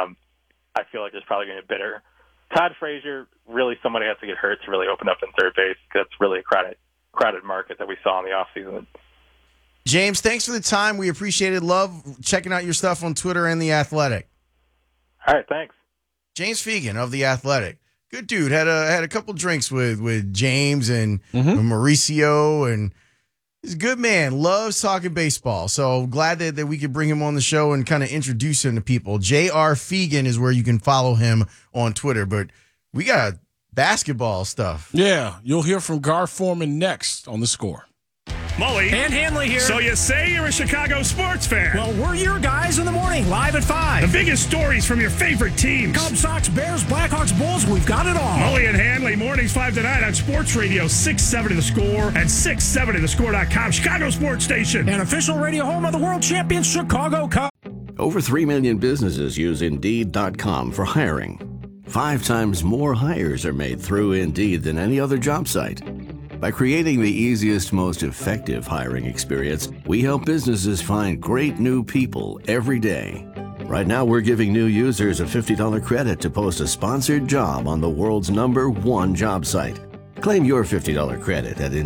I feel like there's probably going to be bidder. Todd Frazier, really somebody has to get hurt to really open up in third base. That's really a crowded market that we saw in the offseason. James, thanks for the time. We appreciate it. Love checking out your stuff on Twitter and The Athletic. All right, thanks. James Fegan of The Athletic. Good dude. Had a couple drinks with James and Mauricio, and he's a good man. Loves talking baseball. So glad that we could bring him on the show and kind of introduce him to people. J.R. Fegan is where you can follow him on Twitter. But we got basketball stuff. Yeah, you'll hear from Gar Forman next on The Score. Mully. And Hanley here. So you say you're a Chicago sports fan? Well, we're your guys in the morning, live at 5. The biggest stories from your favorite teams. Cubs, Sox, Bears, Blackhawks, Bulls, we've got it all. Mully and Hanley, mornings 5 to 9 on Sports Radio 670 The Score and 670thescore.com, Chicago sports station. An official radio home of the world champion Chicago Cubs. Over 3 million businesses use Indeed.com for hiring. 5 times more hires are made through Indeed than any other job site. By creating the easiest, most effective hiring experience, we help businesses find great new people every day. Right now, we're giving new users a $50 credit to post a sponsored job on the world's #1 job site. Claim your $50 credit at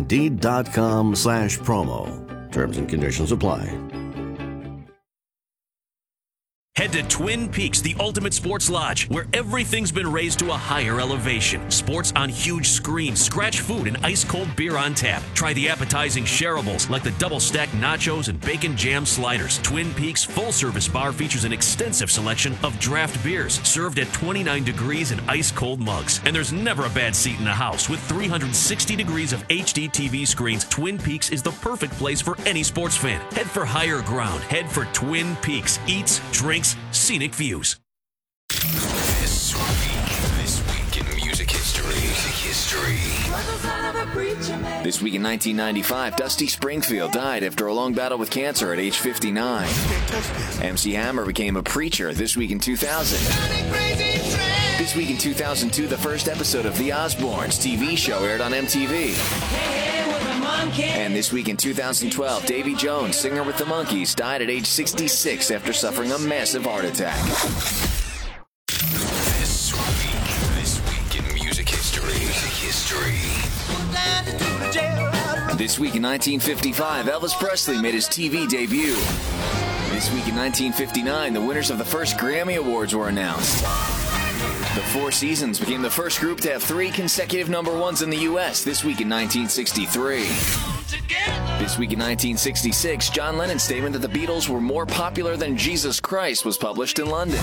Indeed.com/promo. Terms and conditions apply. Head to Twin Peaks, the ultimate sports lodge, where everything's been raised to a higher elevation. Sports on huge screens, scratch food, and ice-cold beer on tap. Try the appetizing shareables like the double-stacked nachos and bacon jam sliders. Twin Peaks full-service bar features an extensive selection of draft beers, served at 29 degrees in ice-cold mugs. And there's never a bad seat in the house. With 360 degrees of HD TV screens, Twin Peaks is the perfect place for any sports fan. Head for higher ground. Head for Twin Peaks. Eats, drinks, scenic views. This week in music history. This week in 1995, Dusty Springfield died after a long battle with cancer at age 59. MC Hammer became a preacher this week in 2000. This week in 2002, the first episode of The Osbournes TV show aired on MTV. And this week in 2012, Davy Jones, singer with the Monkees, died at age 66 after suffering a massive heart attack. This week in music history. This week in 1955, Elvis Presley made his TV debut. This week in 1959, the winners of the first Grammy Awards were announced. The Four Seasons became the first group to have 3 consecutive #1s in the U.S. this week in 1963. This week in 1966, John Lennon's statement that the Beatles were more popular than Jesus Christ was published in London.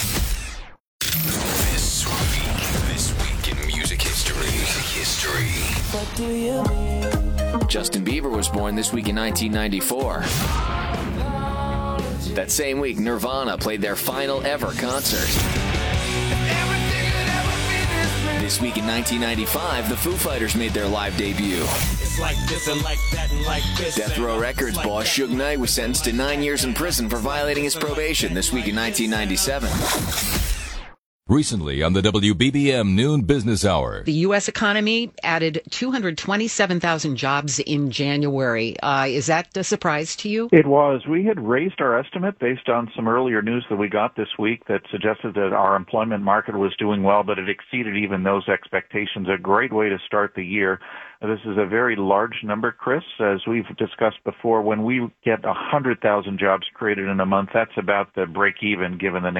This week in music history. What do you mean? Justin Bieber was born this week in 1994. That same week, Nirvana played their final ever concert. This week in 1995, the Foo Fighters made their live debut. It's like this and like that and like this. Death Row Records boss Suge Knight was sentenced to 9 years in prison for violating his probation this week in 1997. Recently on the WBBM Noon Business Hour. The U.S. economy added 227,000 jobs in January. Is that a surprise to you? It was. We had raised our estimate based on some earlier news that we got this week that suggested that our employment market was doing well, but it exceeded even those expectations. A great way to start the year. This is a very large number, Chris. As we've discussed before, when we get 100,000 jobs created in a month, that's about the break even given the